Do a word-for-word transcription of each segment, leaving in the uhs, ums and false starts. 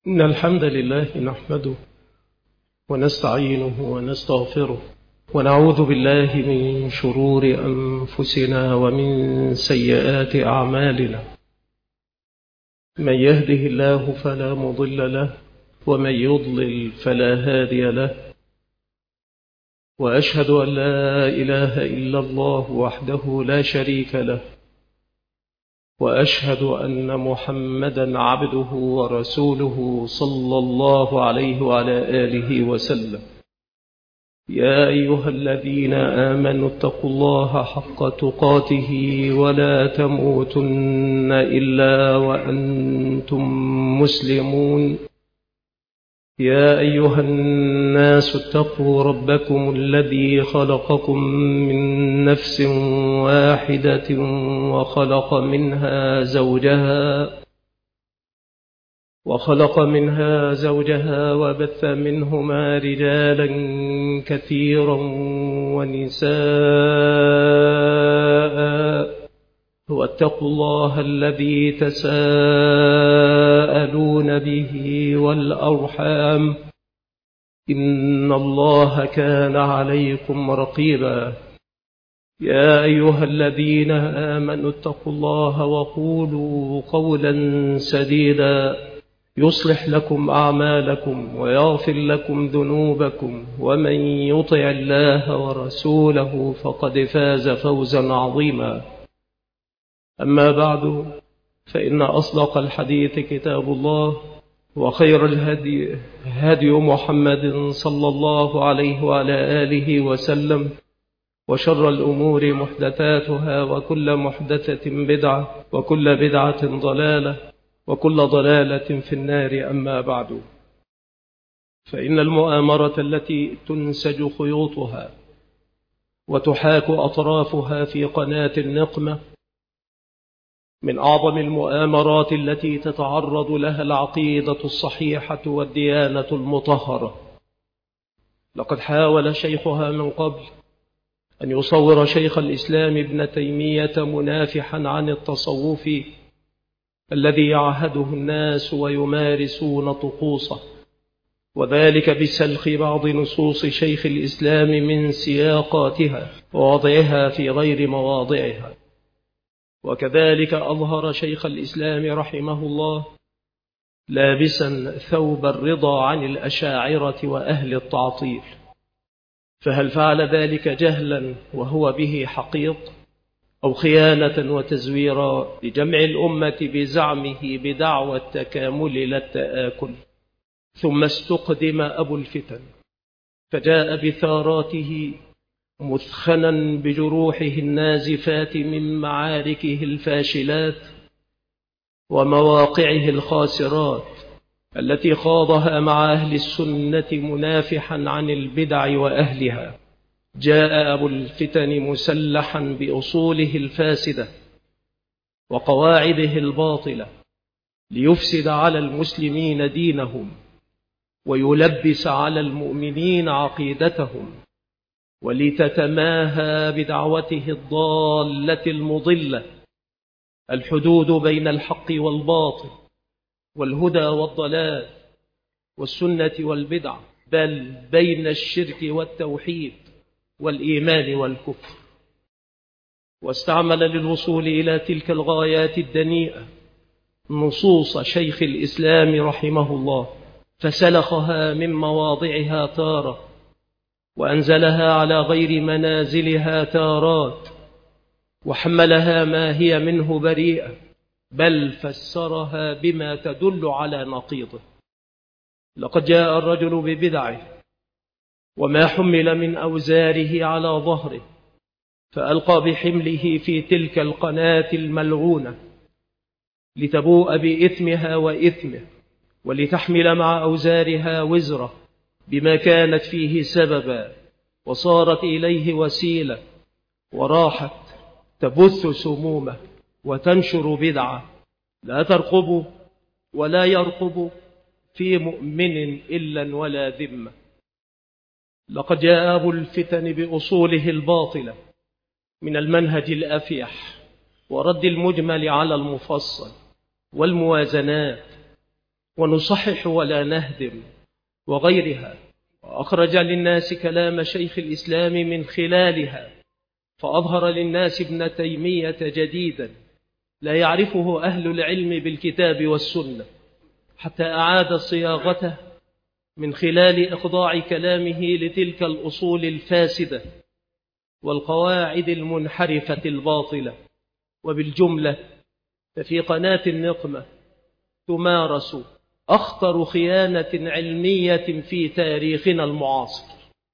إن الحمد لله نحمده ونستعينه ونستغفره ونعوذ بالله من شرور أنفسنا ومن سيئات أعمالنا. من يهده الله فلا مضل له ومن يضلل فلا هادي له، وأشهد أن لا إله إلا الله وحده لا شريك له، وأشهد أن محمدا عبده ورسوله صلى الله عليه وعلى آله وسلم. يا أيها الذين آمنوا اتقوا الله حق تقاته ولا تموتن إلا وأنتم مسلمون. يا أيها الناس اتقوا ربكم الذي خلقكم من نفس واحدة وخلق منها زوجها وخلق منها زوجها وبث منهما رجالا كثيرا ونساء، واتقوا الله الذي تساءلون به والأرحام، إن الله كان عليكم رقيبا. يا أيها الذين آمنوا اتقوا الله وقولوا قولا سديدا يصلح لكم أعمالكم ويغفر لكم ذنوبكم، ومن يطع الله ورسوله فقد فاز فوزا عظيما. أما بعد، فإن أصدق الحديث كتاب الله، وخير الهدي هدي محمد صلى الله عليه وعلى آله وسلم، وشر الأمور محدثاتها، وكل محدثة بدعة، وكل بدعة ضلالة، وكل ضلالة في النار. أما بعد، فإن المؤامرة التي تنسج خيوطها وتحاك أطرافها في قناة النقمة من أعظم المؤامرات التي تتعرض لها العقيدة الصحيحة والديانة المطهرة. لقد حاول شيخها من قبل أن يصور شيخ الإسلام ابن تيمية منافحا عن التصوف الذي يعهده الناس ويمارسون طقوسه، وذلك بسلخ بعض نصوص شيخ الإسلام من سياقاتها ووضعها في غير مواضعها. وكذلك أظهر شيخ الإسلام رحمه الله لابسا ثوب الرضا عن الأشاعرة وأهل التعطيل. فهل فعل ذلك جهلا وهو به حقيق، أو خيانة وتزويرا لجمع الأمة بزعمه بدعوى التكامل لا التآكل؟ ثم استقدم أبو الفتن فجاء بثاراته مثخنا بجروحه النازفات من معاركه الفاشلات ومواقعه الخاسرات التي خاضها مع أهل السنة منافحا عن البدع وأهلها. جاء أبو الفتن مسلحا بأصوله الفاسدة وقواعده الباطلة ليفسد على المسلمين دينهم ويلبس على المؤمنين عقيدتهم، ولتتماهى بدعوته الضالة المضلة الحدود بين الحق والباطل والهدى والضلال والسنة والبدع، بل بين الشرك والتوحيد والإيمان والكفر. واستعمل للوصول إلى تلك الغايات الدنيئة نصوص شيخ الإسلام رحمه الله، فسلخها من مواضعها تارة وأنزلها على غير منازلها تارات، وحملها ما هي منه بريئة، بل فسرها بما تدل على نقيضه. لقد جاء الرجل ببدعه وما حمل من أوزاره على ظهره، فألقى بحمله في تلك القناة الملعونة لتبوء بإثمها وإثمه، ولتحمل مع أوزارها وزره بما كانت فيه سببا، وصارت إليه وسيلة، وراحت تبث سمومه وتنشر بدعة لا ترقب ولا يرقب في مؤمن إلا ولا ذمة. لقد جاء أبو الفتن بأصوله الباطلة من المنهج الأفيح ورد المجمل على المفصل والموازنات ونصحح ولا نهدم وغيرها، وأخرج للناس كلام شيخ الإسلام من خلالها، فأظهر للناس ابن تيمية جديدا لا يعرفه أهل العلم بالكتاب والسنة، حتى أعاد صياغته من خلال إخضاع كلامه لتلك الأصول الفاسدة والقواعد المنحرفة الباطلة. وبالجملة ففي قناة النقمة تمارس أخطر خيانة علمية في تاريخنا المعاصر،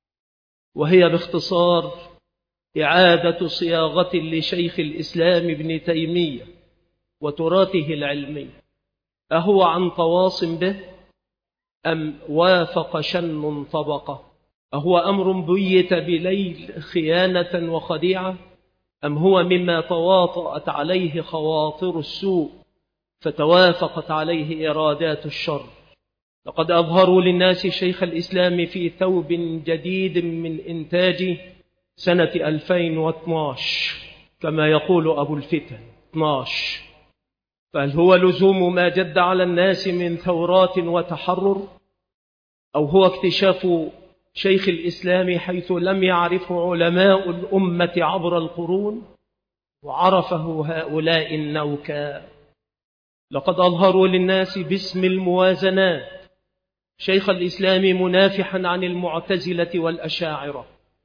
وهي باختصار إعادة صياغة لشيخ الإسلام ابن تيمية وتراثه العلمي، أهو عن تواص به أم وافق شن طبقة؟ أهو أمر بيت بليل خيانة وخديعة، أم هو مما تواطأت عليه خواطر السوء فتوافقت عليه إرادات الشر؟ لقد أظهروا للناس شيخ الإسلام في ثوب جديد من إنتاج سنة ألفين واثني عشر كما يقول أبو الفتن اثني عشر. فهل هو لزوم ما جد على الناس من ثورات وتحرر، أو هو اكتشاف شيخ الإسلام حيث لم يعرفه علماء الأمة عبر القرون وعرفه هؤلاء النوكاء؟ لقد أظهروا للناس باسم الموازنات شيخ الإسلام منافحا عن المعتزلة والأشاعرة،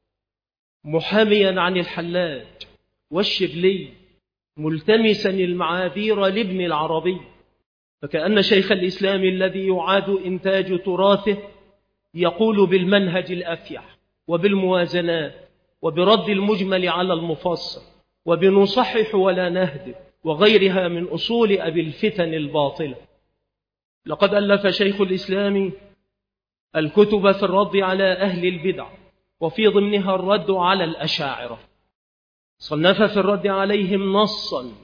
محاميا عن الحلاج والشبلي، ملتمسا المعاذير لابن العربي، فكأن شيخ الإسلام الذي يعاد إنتاج تراثه يقول بالمنهج الأفيح وبالموازنات وبرد المجمل على المفصل وبنصحح ولا نهدم وغيرها من أصول أبي الفتن الباطلة. لقد ألف شيخ الإسلام الكتب في الرد على أهل البدع، وفي ضمنها الرد على الأشاعرة. صنف في الرد عليهم نصا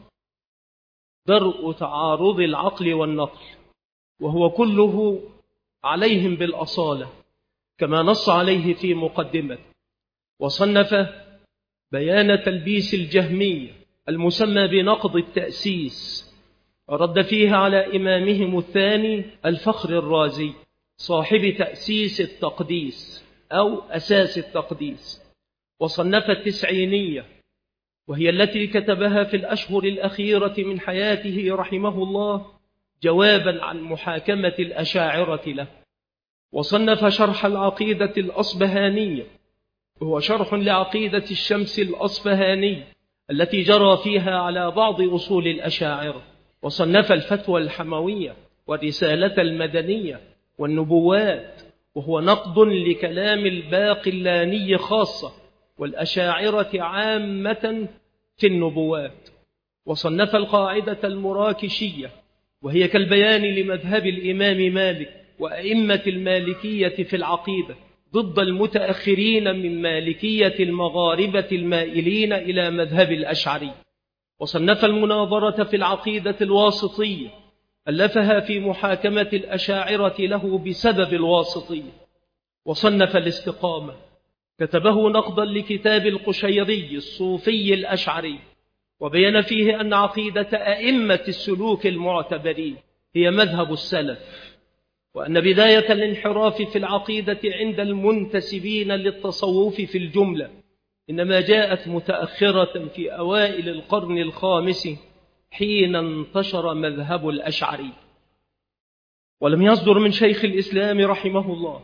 درء تعارض العقل والنقل، وهو كله عليهم بالأصالة كما نص عليه في مقدمة. وصنف بيان تلبيس الجهمية المسمى بنقض التأسيس، رد فيها على إمامهم الثاني الفخر الرازي صاحب تأسيس التقديس أو أساس التقديس. وصنف التسعينية، وهي التي كتبها في الأشهر الأخيرة من حياته رحمه الله جوابا عن محاكمة الأشاعرة له. وصنف شرح العقيدة الأصبهانية، وهو شرح لعقيدة الشمس الأصفهاني التي جرى فيها على بعض أصول الأشاعرة. وصنف الفتوى الحموية والرسالة المدنية والنبوات، وهو نقد لكلام الباقلاني خاصة والأشاعرة عامة في النبوات. وصنف القاعدة المراكشية، وهي كالبيان لمذهب الإمام مالك وأئمة المالكية في العقيدة ضد المتأخرين من مالكية المغاربة المائلين إلى مذهب الأشعري. وصنف المناظرة في العقيدة الواسطية، ألفها في محاكمة الأشاعرة له بسبب الواسطية. وصنف الاستقامة، كتبه نقضا لكتاب القشيري الصوفي الأشعري، وبين فيه أن عقيدة أئمة السلوك المعتبرين هي مذهب السلف، وأن بداية الانحراف في العقيدة عند المنتسبين للتصوف في الجملة إنما جاءت متأخرة في أوائل القرن الخامس حين انتشر مذهب الأشعري. ولم يصدر من شيخ الإسلام رحمه الله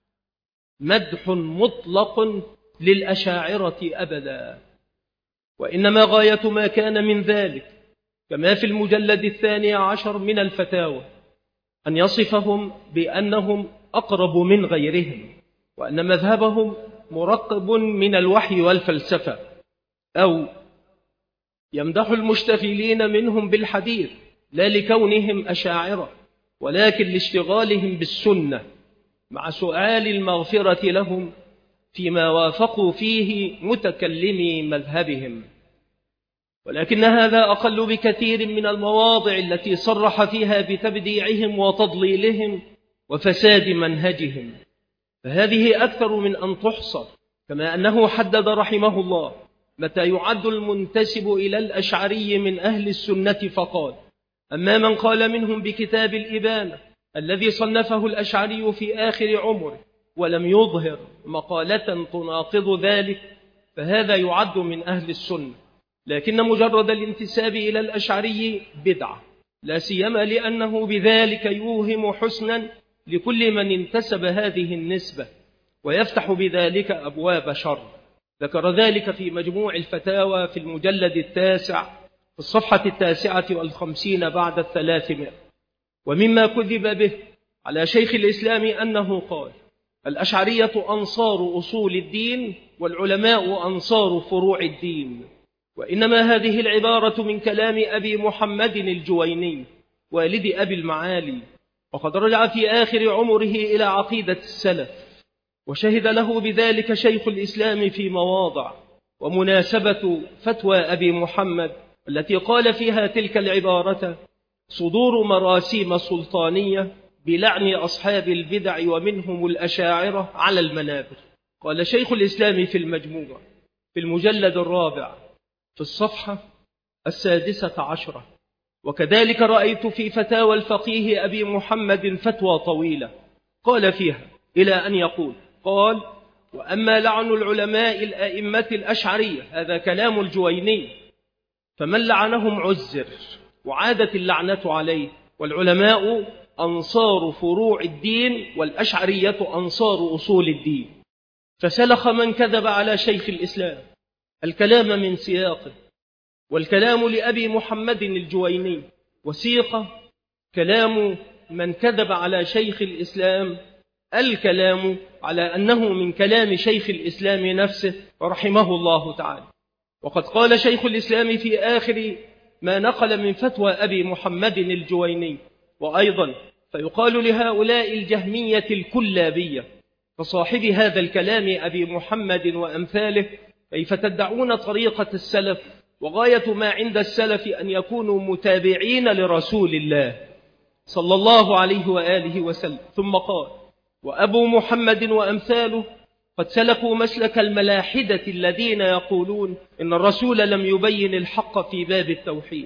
مدح مطلق للأشاعرة أبدا، وإنما غاية ما كان من ذلك كما في المجلد الثاني عشر من الفتاوى أن يصفهم بأنهم أقرب من غيرهم، وأن مذهبهم مرقب من الوحي والفلسفة، أو يمدح المشتغلين منهم بالحديث لا لكونهم أشاعرة ولكن لاشتغالهم بالسنة مع سؤال المغفرة لهم فيما وافقوا فيه متكلمي مذهبهم. ولكن هذا أقل بكثير من المواضع التي صرح فيها بتبديعهم وتضليلهم وفساد منهجهم، فهذه أكثر من أن تحصر. كما أنه حدد رحمه الله متى يعد المنتسب إلى الأشعري من أهل السنة فقال: أما من قال منهم بكتاب الإبانة الذي صنفه الأشعري في آخر عمره ولم يظهر مقالة تناقض ذلك فهذا يعد من أهل السنة، لكن مجرد الانتساب إلى الأشعري بدعة، لا سيما لأنه بذلك يوهم حسنا لكل من انتسب هذه النسبة ويفتح بذلك أبواب شر. ذكر ذلك في مجموع الفتاوى في المجلد التاسع في الصفحة التاسعة والخمسين بعد الثلاثمائة. ومما كذب به على شيخ الإسلام أنه قال: الأشعرية أنصار أصول الدين والعلماء أنصار فروع الدين. وإنما هذه العبارة من كلام أبي محمد الجويني والد أبي المعالي، وقد رجع في آخر عمره إلى عقيدة السلف، وشهد له بذلك شيخ الإسلام في مواضع. ومناسبة فتوى أبي محمد التي قال فيها تلك العبارة صدور مراسيم سلطانية بلعن أصحاب البدع ومنهم الأشاعرة على المنابر. قال شيخ الإسلام في المجموع في المجلد الرابع في الصفحة السادسة عشرة: وكذلك رأيت في فتاوى الفقيه أبي محمد فتوى طويلة قال فيها إلى أن يقول: قال: وأما لعن العلماء الأئمة الأشعرية، هذا كلام الجويني، فمن لعنهم عزر وعادت اللعنة عليه، والعلماء أنصار فروع الدين والأشعرية أنصار أصول الدين. فسلخ من كذب على شيخ الإسلام الكلام من سياقه، والكلام لأبي محمد الجويني، وسيق كلام من كذب على شيخ الإسلام الكلام على أنه من كلام شيخ الإسلام نفسه رحمه الله تعالى. وقد قال شيخ الإسلام في آخر ما نقل من فتوى أبي محمد الجويني: وأيضا فيقال لهؤلاء الجهمية الكلابية فصاحب هذا الكلام أبي محمد وأمثاله: كيف تدعون طريقة السلف وغاية ما عند السلف أن يكونوا متابعين لرسول الله صلى الله عليه وآله وسلم. ثم قال: وأبو محمد وأمثاله قد سلكوا مسلك الملاحدة الذين يقولون إن الرسول لم يبين الحق في باب التوحيد.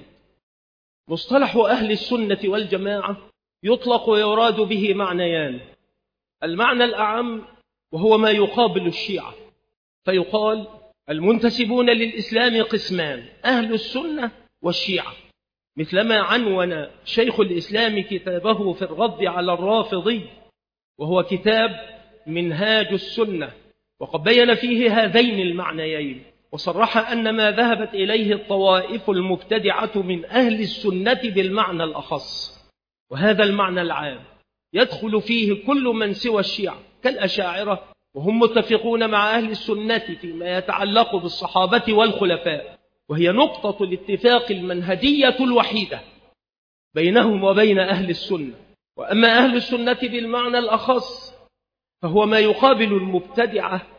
مصطلح أهل السنة والجماعة يطلق ويراد به معنيان: المعنى الأعم وهو ما يقابل الشيعة، فيقال المنتسبون للإسلام قسمان: أهل السنة والشيعة، مثلما عنون شيخ الإسلام كتابه في الرد على الرافضي وهو كتاب منهاج السنة، وقد بين فيه هذين المعنيين، وصرح أن ما ذهبت إليه الطوائف المبتدعة من أهل السنة بالمعنى الأخص، وهذا المعنى العام يدخل فيه كل من سوى الشيعة كالأشاعرة، وهم متفقون مع أهل السنة فيما يتعلق بالصحابة والخلفاء، وهي نقطة الاتفاق المنهجية الوحيدة بينهم وبين أهل السنة. وأما أهل السنة بالمعنى الأخص فهو ما يقابل المبتدعة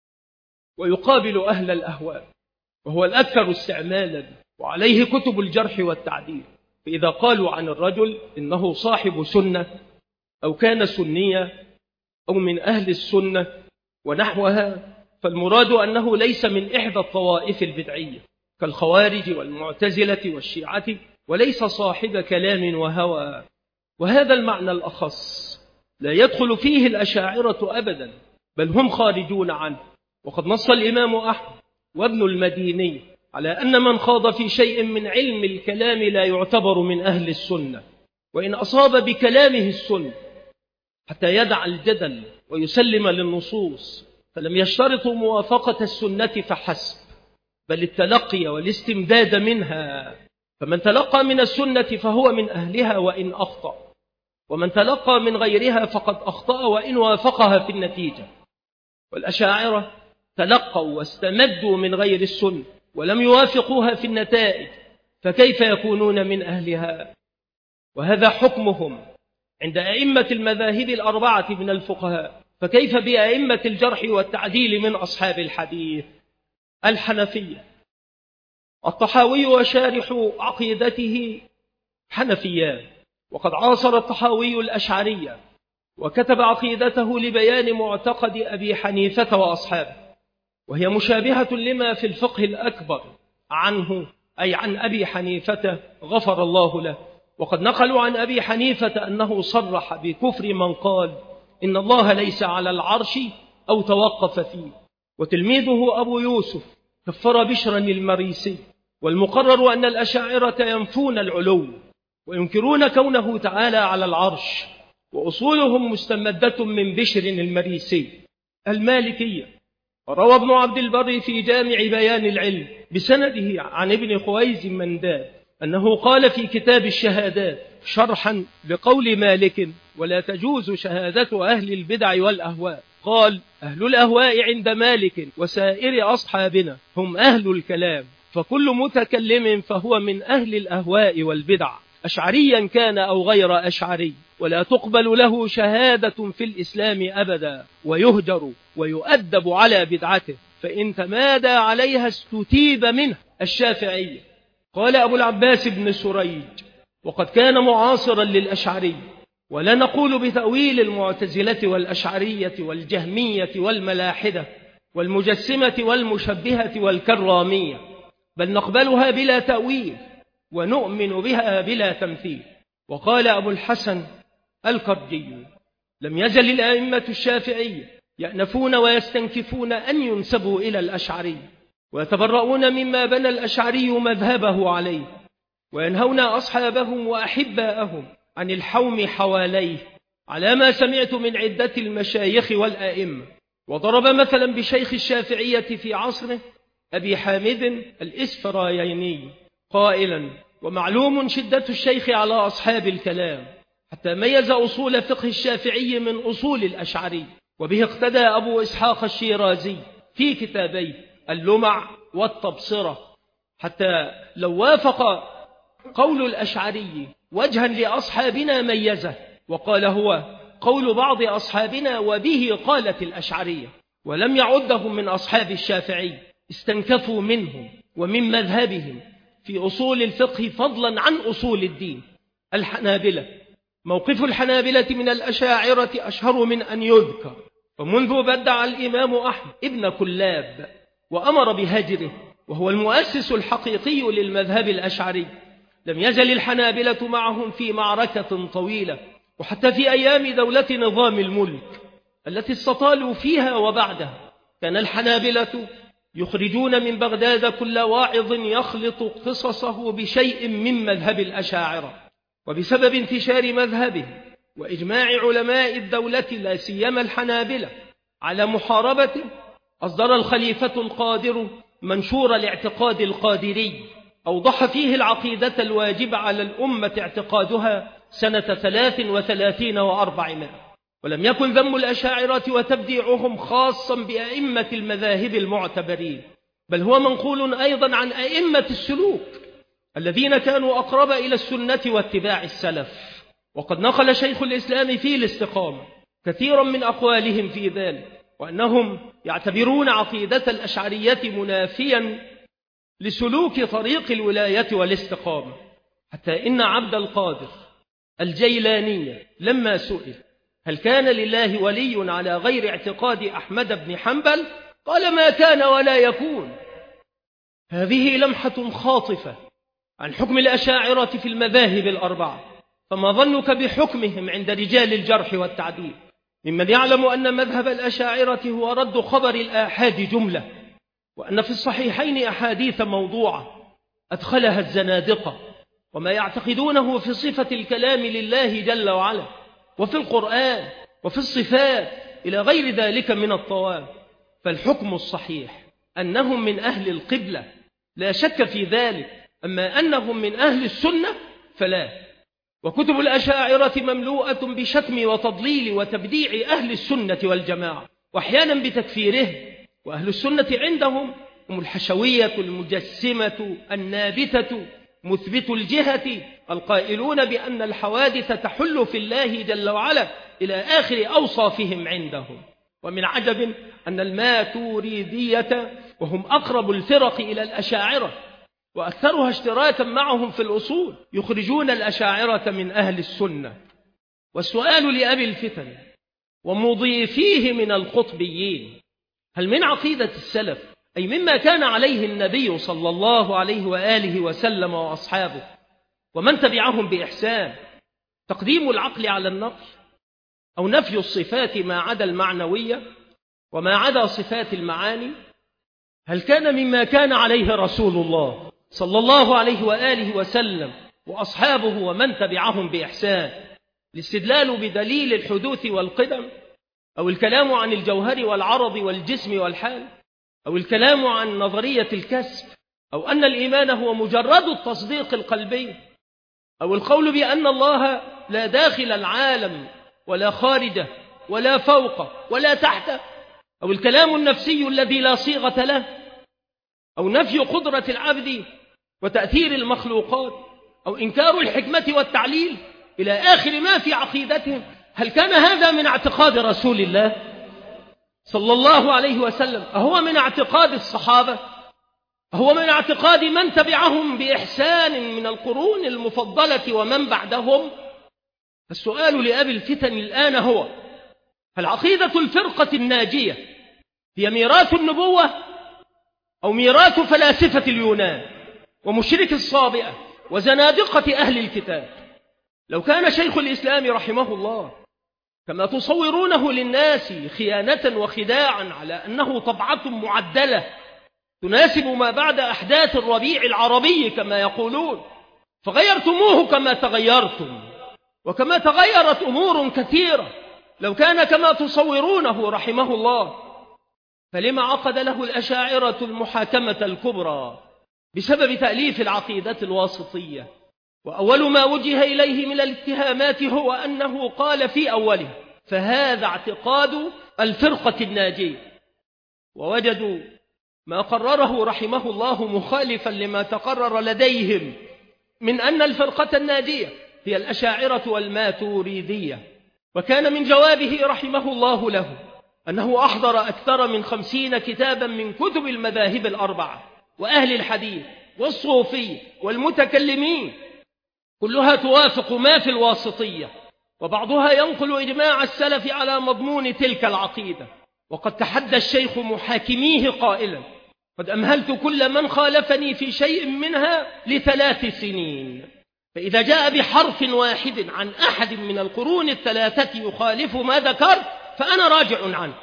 ويقابل أهل الأهواء، وهو الأكثر استعمالا، وعليه كتب الجرح والتعديل. فإذا قالوا عن الرجل إنه صاحب سنة أو كان سنيا أو من أهل السنة ونحوها، فالمراد أنه ليس من إحدى الطوائف البدعية كالخوارج والمعتزلة والشيعة، وليس صاحب كلام وهوى. وهذا المعنى الأخص لا يدخل فيه الأشاعرة أبدا، بل هم خارجون عنه. وقد نص الإمام أحمد وابن المديني على أن من خاض في شيء من علم الكلام لا يعتبر من أهل السنة، وإن أصاب بكلامه السنة حتى يدع الجدل ويسلم للنصوص، فلم يشترطوا موافقة السنة فحسب، بل التلقي والاستمداد منها. فمن تلقى من السنة فهو من أهلها وإن أخطأ، ومن تلقى من غيرها فقد أخطأ وإن وافقها في النتيجة. والأشاعرة تلقوا واستمدوا من غير السنة ولم يوافقوها في النتائج، فكيف يكونون من أهلها؟ وهذا حكمهم عند أئمة المذاهب الأربعة من الفقهاء، فكيف بأئمة الجرح والتعديل من أصحاب الحديث؟ الحنفية. الطحاوي وشارح عقيدته حنفيان، وقد عاصر الطحاوي الأشعرية وكتب عقيدته لبيان معتقد أبي حنيفة وأصحابه، وهي مشابهة لما في الفقه الأكبر عنه، أي عن أبي حنيفة غفر الله له. وقد نقلوا عن أبي حنيفة أنه صرح بكفر من قال إن الله ليس على العرش أو توقف فيه. وتلميذه أبو يوسف كفر بشرا المريسي. والمقرر أن الأشاعرة ينفون العلو وينكرون كونه تعالى على العرش، وأصولهم مستمدة من بشر المريسي. المالكية. وروى ابن عبد البر في جامع بيان العلم بسنده عن ابن خويز منداد أنه قال في كتاب الشهادات شرحا لقول مالك ولا تجوز شهادة أهل البدع والأهواء، قال: أهل الأهواء عند مالك وسائر أصحابنا هم أهل الكلام، فكل متكلم فهو من أهل الأهواء والبدع، أشعريا كان أو غير أشعري، ولا تقبل له شهادة في الإسلام أبدا، ويهجر ويؤدب على بدعته، فإن تمادى عليها استتيب منه. الشافعية. قال أبو العباس بن سريج: وقد كان معاصرا للأشعري، ولا نقول بتأويل المعتزلة والأشعرية والجهمية والملاحدة والمجسمة والمشبهة والكرامية، بل نقبلها بلا تأويل ونؤمن بها بلا تمثيل. وقال أبو الحسن الكرجي: لم يزل الأئمة الشافعية يأنفون ويستنكفون أن ينسبوا إلى الأشعري، ويتبرؤون مما بنى الأشعري مذهبه عليه، وينهون أصحابهم وأحباءهم عن الحوم حواليه، على ما سمعت من عدة المشايخ والآئمة. وضرب مثلا بشيخ الشافعية في عصره أبي حامد الإسفرايني قائلا: ومعلوم شدة الشيخ على أصحاب الكلام، حتى ميز أصول فقه الشافعي من أصول الأشعري، وبه اقتدى أبو إسحاق الشيرازي في كتابيه اللمع والتبصرة، حتى لو وافق قول الأشعري وجها لأصحابنا ميزه، وقال هو قول بعض أصحابنا وبه قالت الأشعرية، ولم يعدهم من أصحاب الشافعي، استنكفوا منهم ومن مذهبهم في أصول الفقه فضلا عن أصول الدين. الحنابلة. موقف الحنابلة من الأشاعرة أشهر من أن يذكر، ومنذ بدع الإمام أحمد ابن كلاب وأمر بهجره، وهو المؤسس الحقيقي للمذهب الأشعري، لم يزل الحنابلة معهم في معركة طويلة، وحتى في أيام دولة نظام الملك التي استطالوا فيها وبعدها، كان الحنابلة يخرجون من بغداد كل واعظ يخلط قصصه بشيء من مذهب الأشاعرة. وبسبب انتشار مذهبه وإجماع علماء الدولة لا سيما الحنابلة على محاربته، أصدر الخليفة القادر منشور الاعتقاد القادري، أوضح فيه العقيدة الواجب على الأمة اعتقادها سنة ثلاث وثلاثين وأربعمائة. ولم يكن ذم الأشاعرة وتبديعهم خاصا بأئمة المذاهب المعتبرين، بل هو منقول أيضا عن أئمة السلوك الذين كانوا أقرب إلى السنة واتباع السلف. وقد نقل شيخ الإسلام في الاستقامة كثيرا من أقوالهم في ذلك، وأنهم يعتبرون عقيدة الأشعرية منافيا لسلوك طريق الولاية والاستقامة، حتى إن عبد القادر الجيلاني لما سئل هل كان لله ولي على غير اعتقاد أحمد بن حنبل قال: ما كان ولا يكون. هذه لمحة خاطفة عن حكم الأشاعرة في المذاهب الأربعة، فما ظنك بحكمهم عند رجال الجرح والتعديل، ممن يعلم أن مذهب الأشاعرة هو رد خبر الآحاد جملة، وأن في الصحيحين أحاديث موضوعة أدخلها الزنادقة، وما يعتقدونه في صفة الكلام لله جل وعلا، وفي القرآن وفي الصفات إلى غير ذلك من الطوام. فالحكم الصحيح أنهم من أهل القبلة لا شك في ذلك، أما أنهم من أهل السنة فلا. وكتب الأشاعرة مملوءة بشتم وتضليل وتبديع أهل السنة والجماعة، وأحيانا بتكفيره. وأهل السنة عندهم هم الحشوية المجسمة النابتة مثبت الجهة القائلون بأن الحوادث تحل في الله جل وعلا إلى آخر أوصافهم عندهم. ومن عجب أن الماتوريدية وهم أقرب الفرق إلى الأشاعرة وأكثرها اشتراكا معهم في الأصول يخرجون الأشاعرة من أهل السنة. والسؤال لأبي الفتن ومضيفيه من القطبيين: هل من عقيدة السلف، أي مما كان عليه النبي صلى الله عليه وآله وسلم وأصحابه، ومن تبعهم بإحسان تقديم العقل على النقل، أو نفي الصفات ما عدا المعنوية وما عدا صفات المعاني؟ هل كان مما كان عليه رسول الله صلى الله عليه وآله وسلم وأصحابه ومن تبعهم بإحسان الاستدلال بدليل الحدوث والقدم، أو الكلام عن الجوهر والعرض والجسم والحال، أو الكلام عن نظرية الكسب، أو أن الإيمان هو مجرد التصديق القلبي، أو القول بأن الله لا داخل العالم ولا خارجه ولا فوقه ولا تحته، أو الكلام النفسي الذي لا صيغة له، أو نفي قدرة العبد وتأثير المخلوقات، أو إنكار الحكمة والتعليل إلى آخر ما في عقيدتهم؟ هل كان هذا من اعتقاد رسول الله صلى الله عليه وسلم؟ أهو من اعتقاد الصحابة؟ أهو من اعتقاد من تبعهم بإحسان من القرون المفضلة ومن بعدهم؟ السؤال لأبي الفتن الآن هو: هل عقيدة الفرقة الناجية هي ميراث النبوة أو ميراث فلاسفة اليونان ومشرك الصابئة وزنادقة أهل الكتاب؟ لو كان شيخ الإسلام رحمه الله كما تصورونه للناس خيانة وخداعا على أنه طبعة معدلة تناسب ما بعد أحداث الربيع العربي كما يقولون، فغيرتموه كما تغيرتم وكما تغيرت أمور كثيرة، لو كان كما تصورونه رحمه الله فلما عقد له الأشاعرة المحاكمة الكبرى بسبب تأليف العقيدة الواسطية؟ وأول ما وجه إليه من الاتهامات هو أنه قال في أوله: فهذا اعتقاد الفرقة الناجية. ووجدوا ما قرره رحمه الله مخالفا لما تقرر لديهم من أن الفرقة الناجية هي الأشاعرة والماتوريدية. وكان من جوابه رحمه الله له أنه أحضر أكثر من خمسين كتابا من كتب المذاهب الأربعة وأهل الحديث والصوفية والمتكلمين، كلها توافق ما في الواسطية، وبعضها ينقل إجماع السلف على مضمون تلك العقيدة. وقد تحدى الشيخ محاكميه قائلا: قد أمهلت كل من خالفني في شيء منها لثلاث سنين، فإذا جاء بحرف واحد عن أحد من القرون الثلاثة يخالف ما ذكرت فأنا راجع عنه.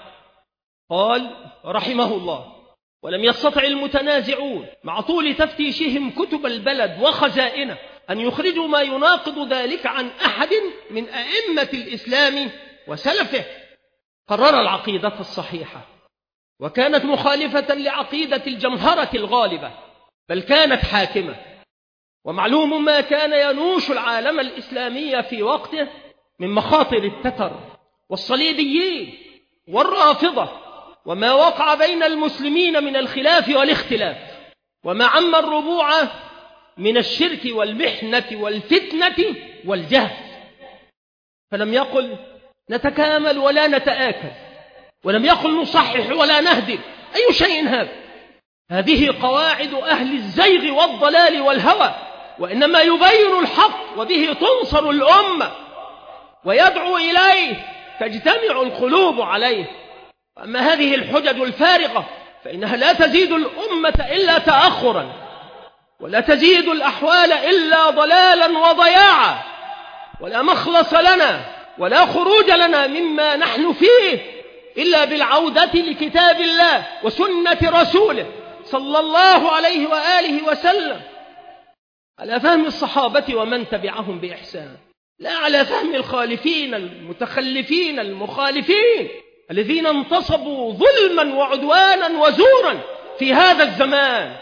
قال رحمه الله: ولم يستطع المتنازعون مع طول تفتيشهم كتب البلد وخزائنه أن يخرجوا ما يناقض ذلك عن أحد من أئمة الإسلام وسلفه. قرر العقيدة الصحيحة، وكانت مخالفة لعقيدة الجمهرة الغالبة، بل كانت حاكمة. ومعلوم ما كان ينوش العالم الإسلامي في وقته من مخاطر التتر والصليبيين والرافضة، وما وقع بين المسلمين من الخلاف والاختلاف، وما عم الربوع من الشرك والمحنة والفتنة والجهل. فلم يقل نتكامل ولا نتآكل، ولم يقل نصحح ولا نهدم، أي شيء هذا؟ هذه قواعد أهل الزيغ والضلال والهوى، وإنما يبين الحق وبه تنصر الأمة ويدعو إليه تجتمع القلوب عليه. وأما هذه الحجج الفارغة فإنها لا تزيد الأمة إلا تأخرا، ولا تزيد الأحوال إلا ضلالا وضياعا، ولا مخلص لنا ولا خروج لنا مما نحن فيه إلا بالعودة لكتاب الله وسنة رسوله صلى الله عليه وآله وسلم على فهم الصحابة ومن تبعهم بإحسان، لا على فهم الخالفين المتخلفين المخالفين الذين انتصبوا ظلما وعدوانا وزورا في هذا الزمان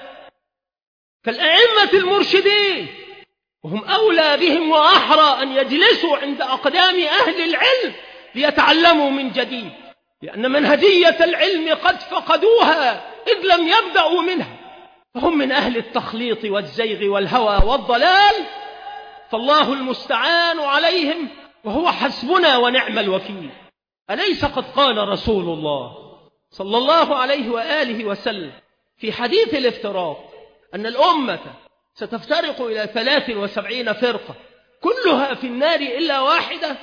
كالأئمة المرشدين، وهم أولى بهم وأحرى أن يجلسوا عند أقدام أهل العلم ليتعلموا من جديد، لأن منهجية العلم قد فقدوها إذ لم يبدأوا منها، فهم من أهل التخليط والزيغ والهوى والضلال، فالله المستعان عليهم وهو حسبنا ونعم الوكيل. أليس قد قال رسول الله صلى الله عليه وآله وسلم في حديث الافتراق أن الأمة ستفترق إلى ثلاث وسبعين فرقة كلها في النار إلا واحدة،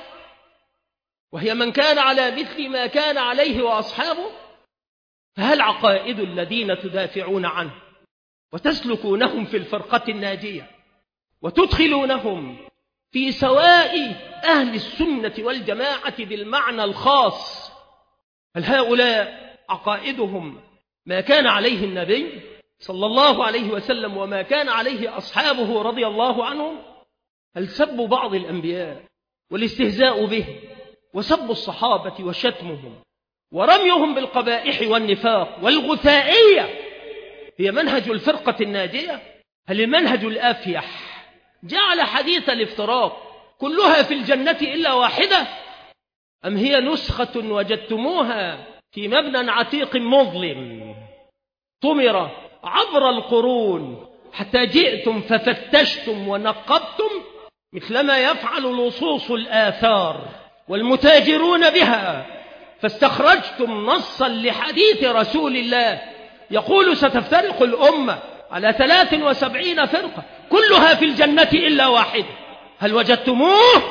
وهي من كان على مثل ما كان عليه وأصحابه؟ فهل عقائد الذين تدافعون عنه وتسلكونهم في الفرقة الناجية وتدخلونهم في سواء أهل السنة والجماعة بالمعنى الخاص. هل هؤلاء عقائدهم ما كان عليه النبي صلى الله عليه وسلم وما كان عليه أصحابه رضي الله عنهم؟ هل سبوا بعض الأنبياء والاستهزاء به وسب الصحابة وشتمهم ورميهم بالقبائح والنفاق والغثائية هي منهج الفرقة الناجية؟ هل المنهج الأفيح جعل حديث الافتراق كلها في الجنة إلا واحدة، أم هي نسخة وجدتموها في مبنى عتيق مظلم طمر عبر القرون حتى جئتم ففتشتم ونقبتم مثلما يفعل لصوص الآثار والمتاجرون بها، فاستخرجتم نصا لحديث رسول الله يقول ستفترق الأمة على ثلاث وسبعين فرقة كلها في الجنة إلا واحدة، هل وجدتموه؟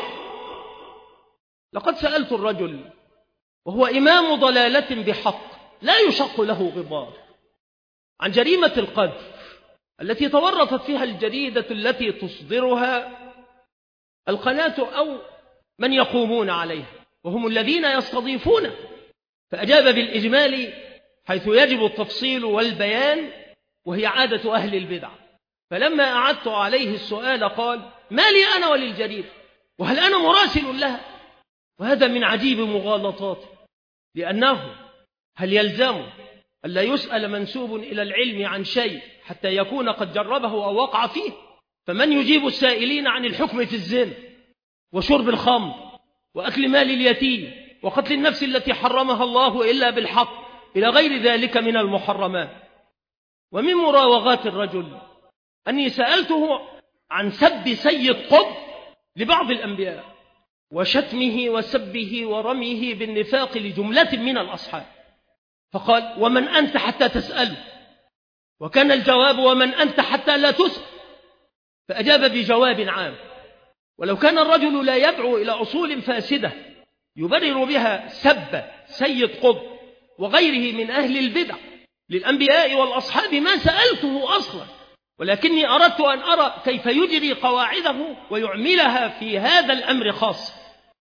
لقد سألت الرجل وهو إمام ضلالة بحق لا يشق له غبار عن جريمة القذف التي تورطت فيها الجريدة التي تصدرها القناة أو من يقومون عليها وهم الذين يستضيفون، فأجاب بالإجمال حيث يجب التفصيل والبيان وهي عادة أهل البدع. فلما أعدت عليه السؤال قال: ما لي أنا وللجريدة، وهل أنا مراسل لها؟ وهذا من عجيب مغالطاته، لأنه هل يلزم ألا يسأل منسوب إلى العلم عن شيء حتى يكون قد جربه أو وقع فيه؟ فمن يجيب السائلين عن الحكم في الزنا وشرب الخمر وأكل مال اليتيم وقتل النفس التي حرمها الله إلا بالحق إلى غير ذلك من المحرمات؟ ومن مراوغات الرجل أني سألته عن سب سيد قطب لبعض الأنبياء وشتمه وسبه ورميه بالنفاق لجملة من الأصحاب، فقال: ومن أنت حتى تسأل؟ وكان الجواب: ومن أنت حتى لا تسأل؟ فأجاب بجواب عام: ولو كان الرجل لا يدعو إلى أصول فاسدة يبرر بها سب سيد قطب وغيره من أهل البدع للأنبياء والأصحاب ما سألته أصلا، ولكني أردت أن أرى كيف يجري قواعده ويعملها في هذا الأمر خاصة.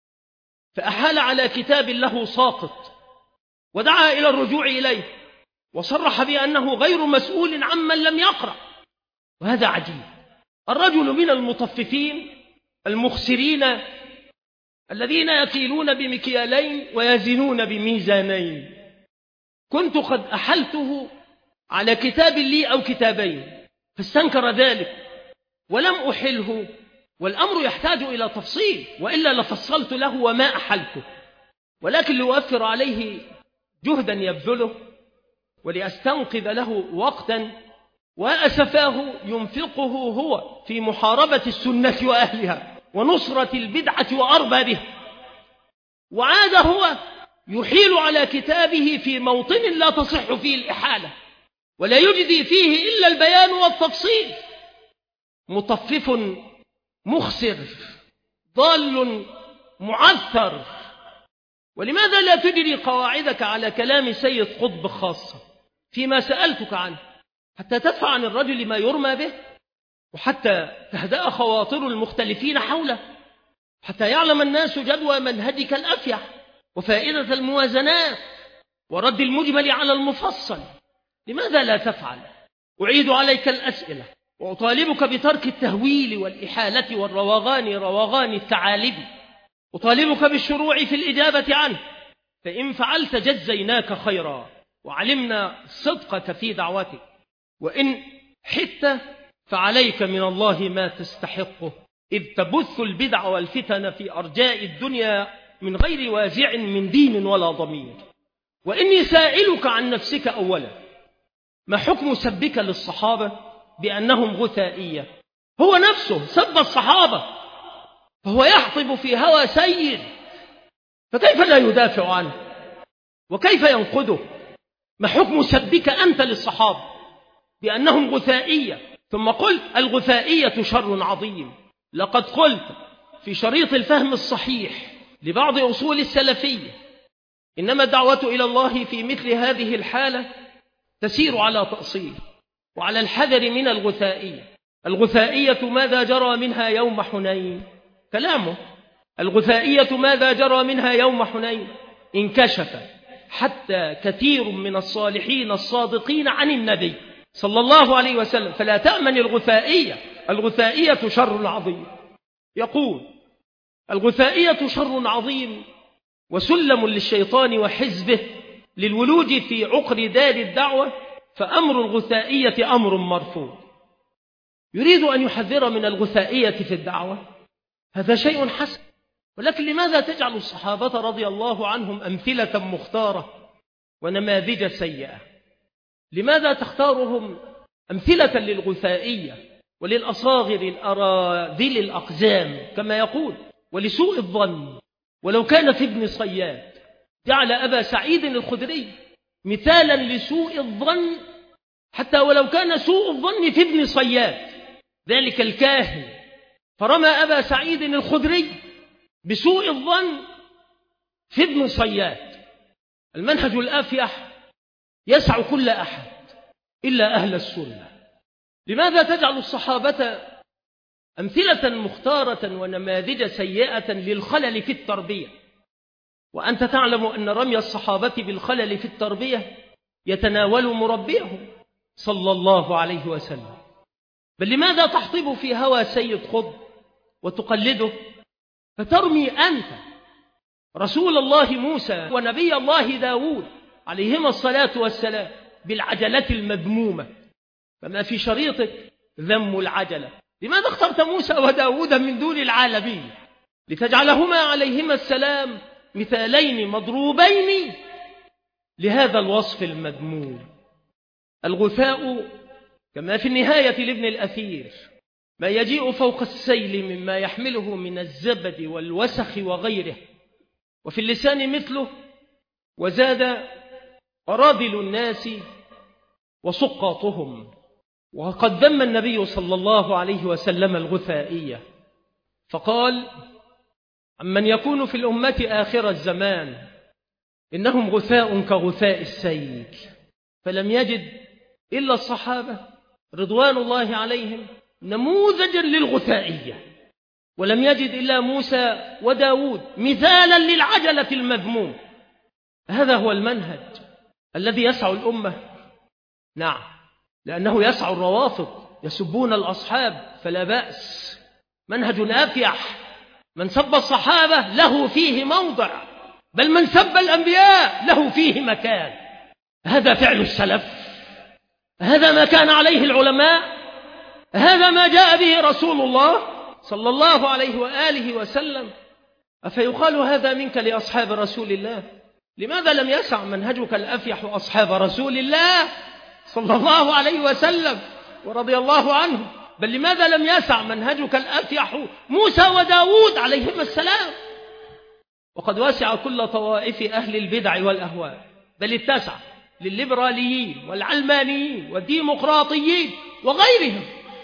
فأحال على كتاب له ساقط ودعا إلى الرجوع إليه وصرح بأنه غير مسؤول عمن لم يقرأ، وهذا عجيب. الرجل من المطففين المخسرين الذين يكيلون بمكيالين ويزنون بميزانين. كنت قد أحلته على كتاب لي أو كتابين فاستنكر ذلك ولم أحله، والأمر يحتاج إلى تفصيل وإلا لفصلت له وما أحلته، ولكن لأوفر عليه جهدا يبذله ولأستنقذ له وقتا وأسفاه ينفقه هو في محاربة السنة وأهلها ونصرة البدعة وأربابها، وعاد هو يحيل على كتابه في موطن لا تصح فيه الإحالة ولا يجدي فيه إلا البيان والتفصيل. مطفف مخسر ضال معثر. ولماذا لا تجري قواعدك على كلام سيد قطب خاصة فيما سألتك عنه حتى تدفع عن الرجل ما يرمى به، وحتى تهدأ خواطر المختلفين حوله، حتى يعلم الناس جدوى منهجك الأفيح وفائدة الموازنات ورد المجمل على المفصل؟ لماذا لا تفعل؟ أعيد عليك الأسئلة وأطالبك بترك التهويل والإحالة والروغان روغان الثعالب، أطالبك بالشروع في الإجابة عنه، فإن فعلت جزيناك خيرا وعلمنا صدقك في دعوتك، وإن حدت فعليك من الله ما تستحقه، إذ تبث البدع والفتن في أرجاء الدنيا من غير وازع من دين ولا ضمير. وإني سائلك عن نفسك أولا: ما حكم سبك للصحابة بأنهم غثائية؟ هو نفسه سب الصحابة فهو يحطب في هوى سيد، فكيف لا يدافع عنه وكيف ينقده؟ ما حكم سبك أنت للصحابة بأنهم غثائية؟ ثم قلت: الغثائية شر عظيم. لقد قلت في شريط الفهم الصحيح لبعض أصول السلفية: إنما الدعوة إلى الله في مثل هذه الحالة تسير على تأصيل وعلى الحذر من الغثائية، الغثائية ماذا جرى منها يوم حنين؟ كلامه: الغثائية ماذا جرى منها يوم حنين؟ انكشف حتى كثير من الصالحين الصادقين عن النبي صلى الله عليه وسلم، فلا تأمن الغثائية، الغثائية شر عظيم. يقول: الغثائية شر عظيم وسلم للشيطان وحزبه للولوج في عقر دار الدعوة، فأمر الغثائية أمر مرفوض. يريد أن يحذر من الغثائية في الدعوة، هذا شيء حسن، ولكن لماذا تجعل الصحابة رضي الله عنهم أمثلة مختارة ونماذج سيئة؟ لماذا تختارهم أمثلة للغثائية وللأصاغر الأراذل الأقزام كما يقول، ولسوء الظن؟ ولو كان في ابن صياد جعل أبا سعيد الخدري مثالا لسوء الظن، حتى ولو كان سوء الظن في ابن صياد ذلك الكاهن، فرمى أبا سعيد الخدري بسوء الظن في ابن صياد. المنهج الأفيح يسع كل أحد إلا أهل السنة. لماذا تجعل الصحابة أمثلة مختارة ونماذج سيئة للخلل في التربية، وأنت تعلم أن رمي الصحابة بالخلل في التربية يتناول مربيهم صلى الله عليه وسلم؟ بل لماذا تحطب في هوى سيد خضر وتقلده، فترمي أنت رسول الله موسى ونبي الله داود عليهما الصلاة والسلام بالعجلة المذمومة، فما في شريطك ذم العجلة؟ لماذا اخترت موسى وداود من دون العالمين لتجعلهما عليهما السلام مثالين مضروبين لهذا الوصف المذموم؟ الغثاء كما في النهاية لابن الأثير ما يجيء فوق السيل مما يحمله من الزبد والوسخ وغيره، وفي اللسان مثله. وزاد: أراذل الناس وسقاطهم. وقد ذم النبي صلى الله عليه وسلم الغثائية، فقال عمن يكون في الأمة آخر الزمان: إنهم غثاء كغثاء السيل. فلم يجد إلا الصحابة رضوان الله عليهم نموذجا للغثائية، ولم يجد إلا موسى وداود مثالا للعجلة المذموم. هذا هو المنهج الذي يسع الأمة؟ نعم، لأنه يسع الروافض يسبون الأصحاب فلا بأس. منهج أفيح: من سب الصحابة له فيه موضع، بل من سب الأنبياء له فيه مكان. هذا فعل السلف، هذا ما كان عليه العلماء، هذا ما جاء به رسول الله صلى الله عليه وآله وسلم. أفيقال هذا منك لأصحاب رسول الله؟ لماذا لم يسع منهجك الأفيح أصحاب رسول الله صلى الله عليه وسلم ورضي الله عنه؟ بل لماذا لم يسع منهجك الأفيح موسى وداود عليهما السلام؟ وقد وسع كل طوائف أهل البدع والأهواء، بل اتسع للليبراليين والعلمانيين والديمقراطيين وغيرهم.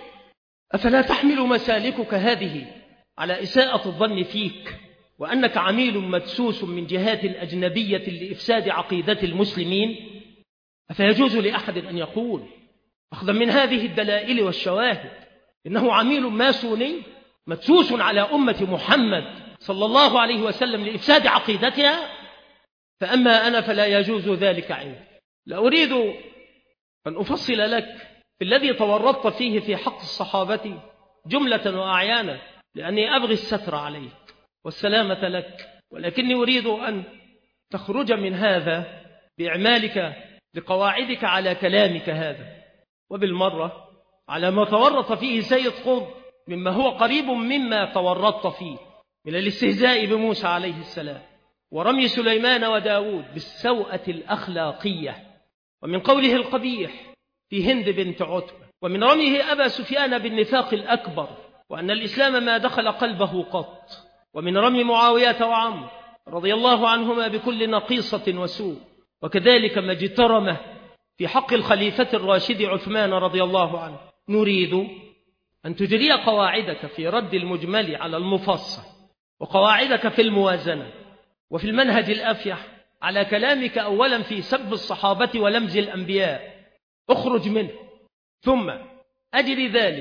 أفلا تحمل مسالكك هذه على إساءة الظن فيك وأنك عميل مدسوس من جهات أجنبية لإفساد عقيدة المسلمين؟ أفيجوز لأحد أن يقول أخذا من هذه الدلائل والشواهد إنه عميل ماسوني مدسوس على أمة محمد صلى الله عليه وسلم لإفساد عقيدتها؟ فأما أنا فلا يجوز ذلك عندي. لا أريد أن أفصل لك في الذي تورطت فيه في حق الصحابة جملة وأعيانا، لأني أبغي الستر عليك والسلامة لك، ولكني أريد أن تخرج من هذا بإعمالك لقواعدك على كلامك هذا، وبالمرة على ما تورط فيه سيد قطب مما هو قريب مما تورطت فيه من الاستهزاء بموسى عليه السلام، ورمي سليمان وداود بالسوءة الأخلاقية، ومن قوله القبيح في هند بنت عتبة، ومن رميه أبا سفيان بالنفاق الأكبر وأن الإسلام ما دخل قلبه قط، ومن رمي معاوية وعمرو رضي الله عنهما بكل نقيصة وسوء، وكذلك ما اجترمه في حق الخليفة الراشد عثمان رضي الله عنه. نريد أن تجري قواعدك في رد المجمل على المفصل، وقواعدك في الموازنة وفي المنهج الأفيح على كلامك أولا في سب الصحابة ولمز الأنبياء، اخرج منه، ثم أجري ذلك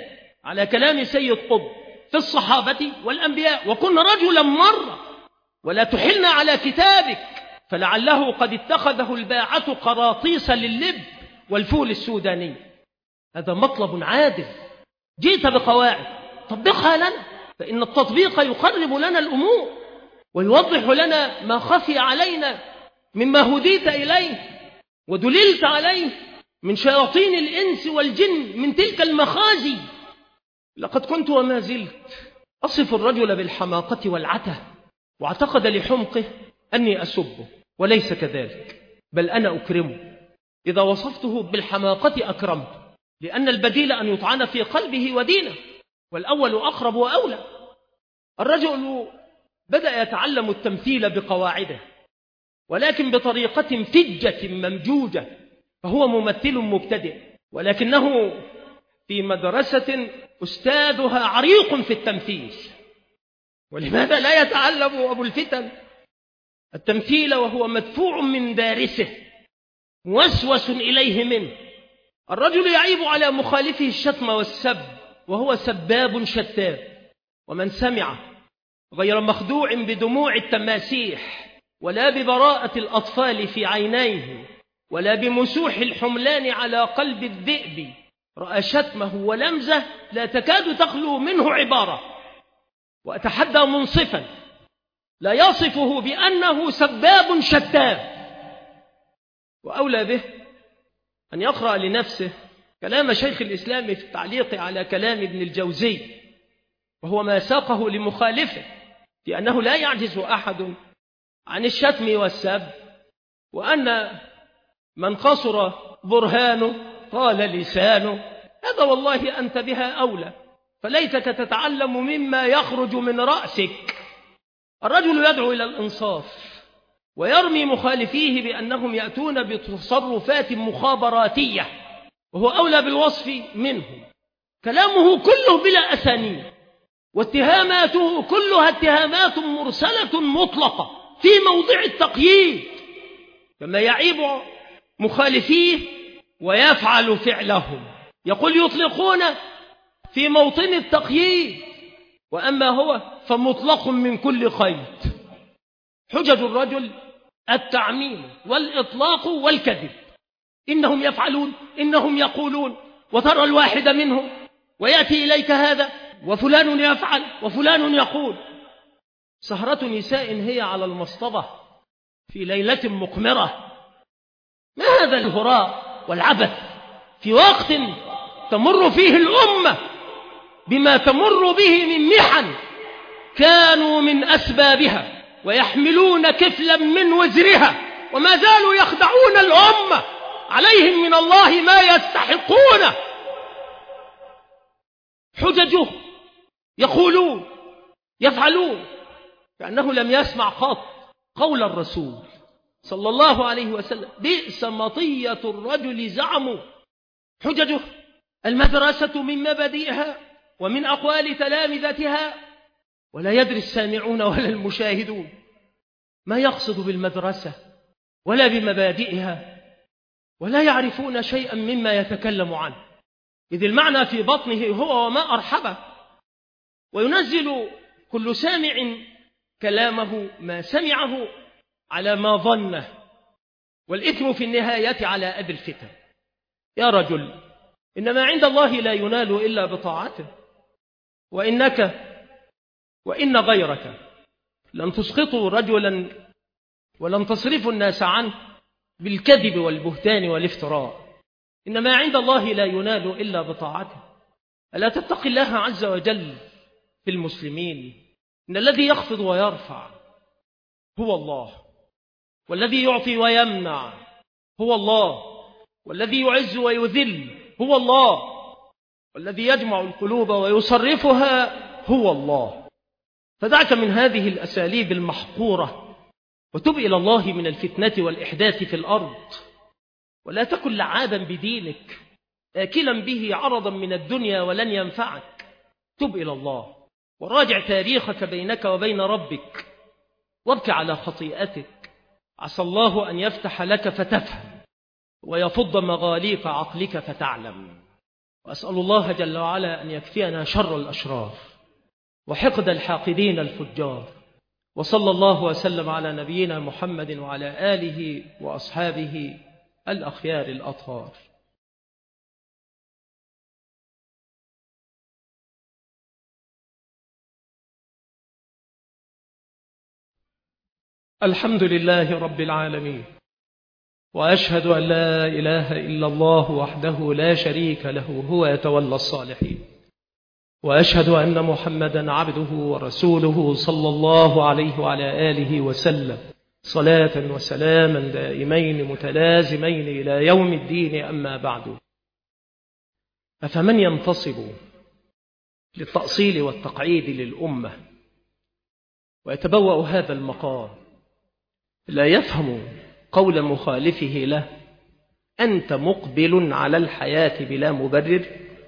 على كلام سيد قطب في الصحابة والأنبياء: وكن رجلا مرة ولا تحلن على كتابك، فلعله قد اتخذه الباعة قراطيس لللب والفول السوداني. هذا مطلب عادل، جئت بقواعد طبقها لنا، فإن التطبيق يقرب لنا الأمور ويوضح لنا ما خفي علينا مما هديت إليه ودللت عليه من شياطين الإنس والجن من تلك المخازي. لقد كنت وما زلت أصف الرجل بالحماقة والعته، واعتقد لحمقه أني أسبه، وليس كذلك، بل أنا أكرمه. إذا وصفته بالحماقة أكرمته، لأن البديل أن يطعن في قلبه ودينه، والأول أقرب وأولى. الرجل بدأ يتعلم التمثيل بقواعده، ولكن بطريقة فجة ممجوجة، فهو ممثل مبتدئ، ولكنه في مدرسة أستاذها عريق في التمثيل. ولماذا لا يتعلم أبو الفتن التمثيل وهو مدفوع من دارسه موسوس إليه منه؟ الرجل يعيب على مخالفه الشتم والسب وهو سباب شتاب، ومن سمع غير مخدوع بدموع التماسيح ولا ببراءة الأطفال في عينيه ولا بمسوح الحملان على قلب الذئب رأى شتمه ولمزه لا تكاد تخلو منه عبارة. وأتحدى منصفا لا يصفه بأنه سباب شتاب. وأولى به أن يقرأ لنفسه كلام شيخ الإسلام في التعليق على كلام ابن الجوزي، وهو ما ساقه لمخالفه في أنه لا يعجز أحد عن الشتم والسب، وأن من قصر برهانه قال لسانه. هذا والله أنت بها أولى، فليتك تتعلم مما يخرج من رأسك. الرجل يدعو إلى الإنصاف ويرمي مخالفيه بأنهم يأتون بتصرفات مخابراتية، وهو أولى بالوصف منهم. كلامه كله بلا أسانيد، واتهاماته كلها اتهامات مرسلة مطلقة في موضع التقييد، كما يعيب مخالفيه ويفعل فعلهم. يقول يطلقون في موطن التقييد، وأما هو فمطلق من كل قيد. حجج الرجل التعميم والإطلاق والكذب. إنهم يفعلون، إنهم يقولون، وترى الواحد منهم ويأتي إليك هذا وفلان يفعل وفلان يقول. سهرة نساء هي على المصطبة في ليلة مقمرة. ما هذا الهراء والعبث في وقت تمر فيه الأمة بما تمر به من محن كانوا من أسبابها ويحملون كفلا من وزرها، وما زالوا يخدعون الأمة، عليهم من الله ما يستحقونه. حججه يقولون يفعلون كأنه لم يسمع قط قول الرسول صلى الله عليه وسلم: بئس مطية الرجل زعموا. حججه المدرسة من مبادئها ومن أقوال تلامذتها، ولا يدري السامعون ولا المشاهدون ما يقصد بالمدرسة ولا بمبادئها، ولا يعرفون شيئا مما يتكلم عنه، إذ المعنى في بطنه هو وما أرحبه. وينزل كل سامع كلامه ما سمعه على ما ظنه، والإثم في النهاية على أبي الفتن. يا رجل، إنما عند الله لا ينال إلا بطاعته، وإنك وإن غيرك لن تسقطوا رجلا ولن تصرفوا الناس عنه بالكذب والبهتان والافتراء. إنما عند الله لا ينال إلا بطاعته. ألا تتقي الله عز وجل في المسلمين؟ إن الذي يخفض ويرفع هو الله، والذي يعطي ويمنع هو الله، والذي يعز ويذل هو الله، والذي يجمع القلوب ويصرفها هو الله. فدعك من هذه الأساليب المحقورة وتب إلى الله من الفتنة والإحداث في الأرض، ولا تكن لعابا بدينك آكلا به عرضا من الدنيا ولن ينفعك. تب إلى الله وراجع تاريخك بينك وبين ربك، وابك على خطيئتك. عسى الله أن يفتح لك فتفهم ويفض مغاليق عقلك فتعلم. وأسأل الله جل وعلا أن يكفينا شر الأشرار وحقد الحاقدين الفجار. وصلى الله وسلم على نبينا محمد وعلى آله وأصحابه الأخيار الأطهار. الحمد لله رب العالمين، وأشهد أن لا إله إلا الله وحده لا شريك له هو يتولى الصالحين، وأشهد أن محمدا عبده ورسوله صلى الله عليه وعلى آله وسلم صلاة وسلاما دائمين متلازمين إلى يوم الدين. أما بعد، أفمن ينتصب للتأصيل والتقعيد للأمة ويتبوأ هذا المقام لا يفهم قول مخالفه له أنت مقبل على الحياة بلا مبرر؟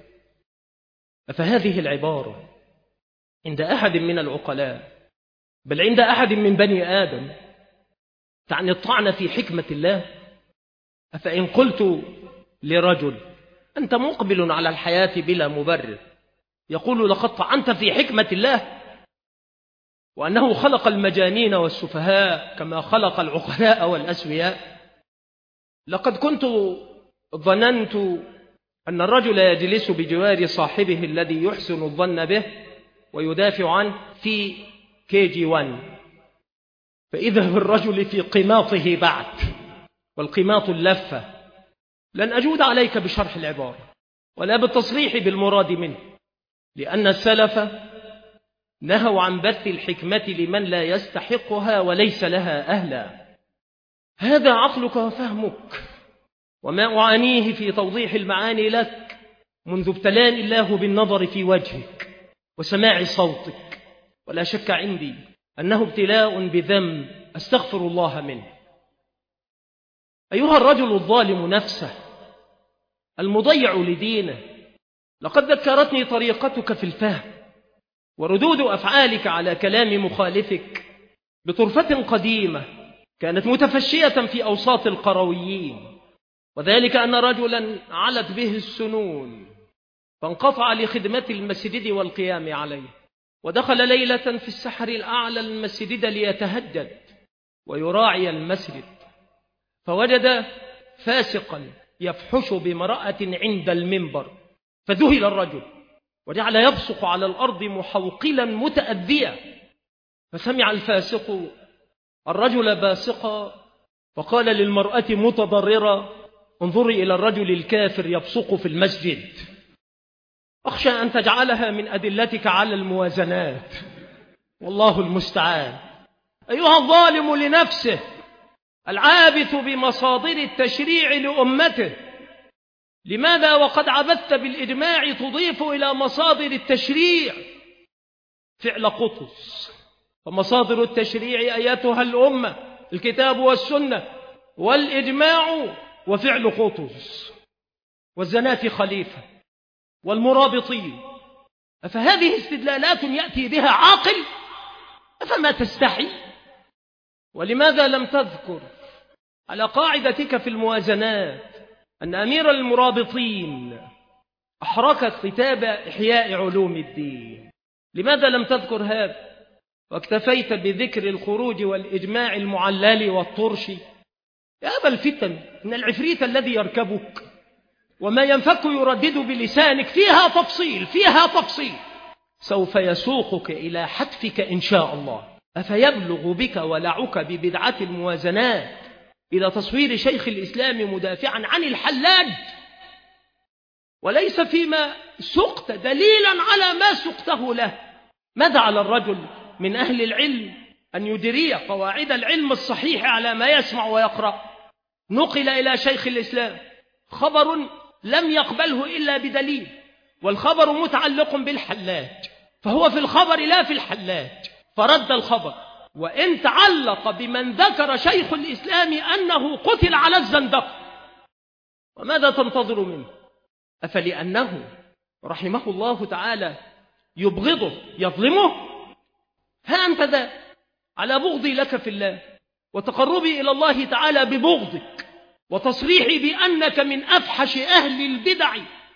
فهذه العبارة عند أحد من العقلاء، بل عند أحد من بني آدم، تعني الطعن في حكمة الله. أفإن قلت لرجل أنت مقبل على الحياة بلا مبرر، يقول لقد طعنت في حكمة الله، وأنه خلق المجانين والسفهاء كما خلق العقلاء والأسوياء. لقد كنت ظننت أن الرجل يجلس بجوار صاحبه الذي يحسن الظن به ويدافع عنه في كي جي وان، فإذا بالرجل في قماطه بعد، والقماط اللفة. لن أجود عليك بشرح العبارة ولا بالتصريح بالمراد منه، لأن السلف نهوا عن بث الحكمة لمن لا يستحقها وليس لها أهلا. هذا عقلك وفهمك، وما أعانيه في توضيح المعاني لك منذ ابتلاني الله بالنظر في وجهك وسماع صوتك، ولا شك عندي أنه ابتلاء بذنب أستغفر الله منه. أيها الرجل الظالم نفسه المضيع لدينه، لقد ذكرتني طريقتك في الفهم وردود أفعالك على كلام مخالفك بطرفة قديمة كانت متفشية في أوساط القرويين، وذلك أن رجلا علت به السنون فانقطع لخدمة المسجد والقيام عليه، ودخل ليلة في السحر الأعلى المسجد ليتهجد ويراعي المسجد، فوجد فاسقا يفحش بامرأة عند المنبر، فذهل الرجل وجعل يبصق على الأرض محوقلا متأذيا، فسمع الفاسق الرجل باسقا فقال للمرأة متضررة انظري إلى الرجل الكافر يبصق في المسجد، أخشى أن تجعلها من أدلتك على الموازنات، والله المستعان. أيها الظالم لنفسه العابث بمصادر التشريع لأمته، لماذا وقد عبثت بالإجماع تضيف إلى مصادر التشريع فعل قطز؟ فمصادر التشريع أيتها الأمة الكتاب والسنة والإجماع وفعل قطز والزنات خليفة والمرابطين. أفهذه استدلالات يأتي بها عاقل؟ أفما تستحي؟ ولماذا لم تذكر على قاعدتك في الموازنات أن أمير المرابطين أحرك كتاب إحياء علوم الدين؟ لماذا لم تذكر هذا واكتفيت بذكر الخروج والإجماع المعلل والطرشي؟ يا أبا الفتن، إن العفريت الذي يركبك وما ينفك يردد بلسانك فيها تفصيل فيها تفصيل سوف يسوقك إلى حتفك إن شاء الله. أفيبلغ بك ولعك ببدعة الموازنات إلى تصوير شيخ الإسلام مدافعا عن الحلاج، وليس فيما سقت دليلا على ما سقته له؟ ماذا على الرجل من أهل العلم أن يدري قواعد العلم الصحيح على ما يسمع ويقرأ؟ نقل إلى شيخ الإسلام خبر لم يقبله إلا بدليل، والخبر متعلق بالحلاج، فهو في الخبر لا في الحلاج، فرد الخبر، وإن تعلق بمن ذكر شيخ الإسلام أنه قتل على الزندقة. وماذا تنتظر منه؟ أفلأنه رحمه الله تعالى يبغضه يظلمه؟ ها أنت ذا على بغضي لك في الله وتقربي إلى الله تعالى ببغضك وتصريحي بأنك من أفحش أهل البدع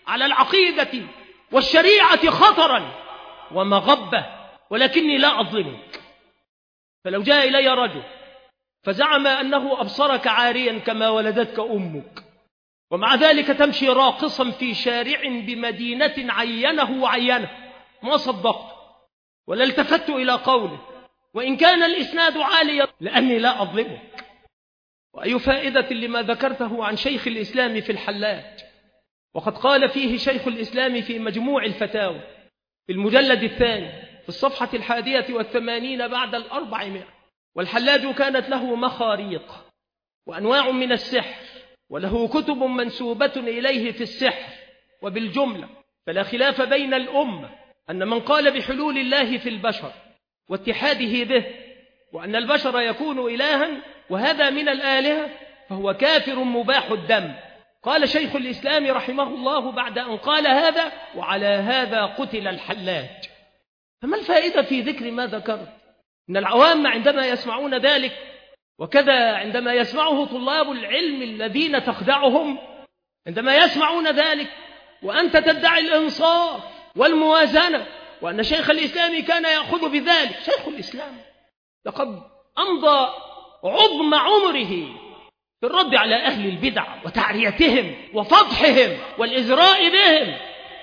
على العقيدة والشريعة خطرا ومغبة، ولكني لا أظلمك. فلو جاء إلي رجل فزعم أنه أبصرك عاريا كما ولدتك أمك، ومع ذلك تمشي راقصا في شارع بمدينة عينه وعينه، ما صدقت ولا التفت إلى قوله، وإن كان الإسناد عاليا، لأني لا أظلمك. وأي فائدة لما ذكرته عن شيخ الإسلام في الحلاج، وقد قال فيه شيخ الإسلام في مجموع الفتاوى في المجلد الثاني في الصفحة الحادية والثمانين بعد الأربعمائة: والحلاج كانت له مخاريق وأنواع من السحر، وله كتب منسوبة إليه في السحر، وبالجملة فلا خلاف بين الأمة أن من قال بحلول الله في البشر واتحاده به، وأن البشر يكون إلها وهذا من الآلهة، فهو كافر مباح الدم. قال شيخ الإسلام رحمه الله بعد أن قال هذا: وعلى هذا قتل الحلاج. فما الفائدة في ذكر ما ذكرت؟ إن العوام عندما يسمعون ذلك، وكذا عندما يسمعه طلاب العلم الذين تخدعهم، عندما يسمعون ذلك وأنت تدعي الإنصاف والموازنة، وأن شيخ الإسلام كان يأخذ بذلك. شيخ الإسلام لقد أمضى عظم عمره في الرد على أهل البدع وتعريتهم وفضحهم والإزراء بهم.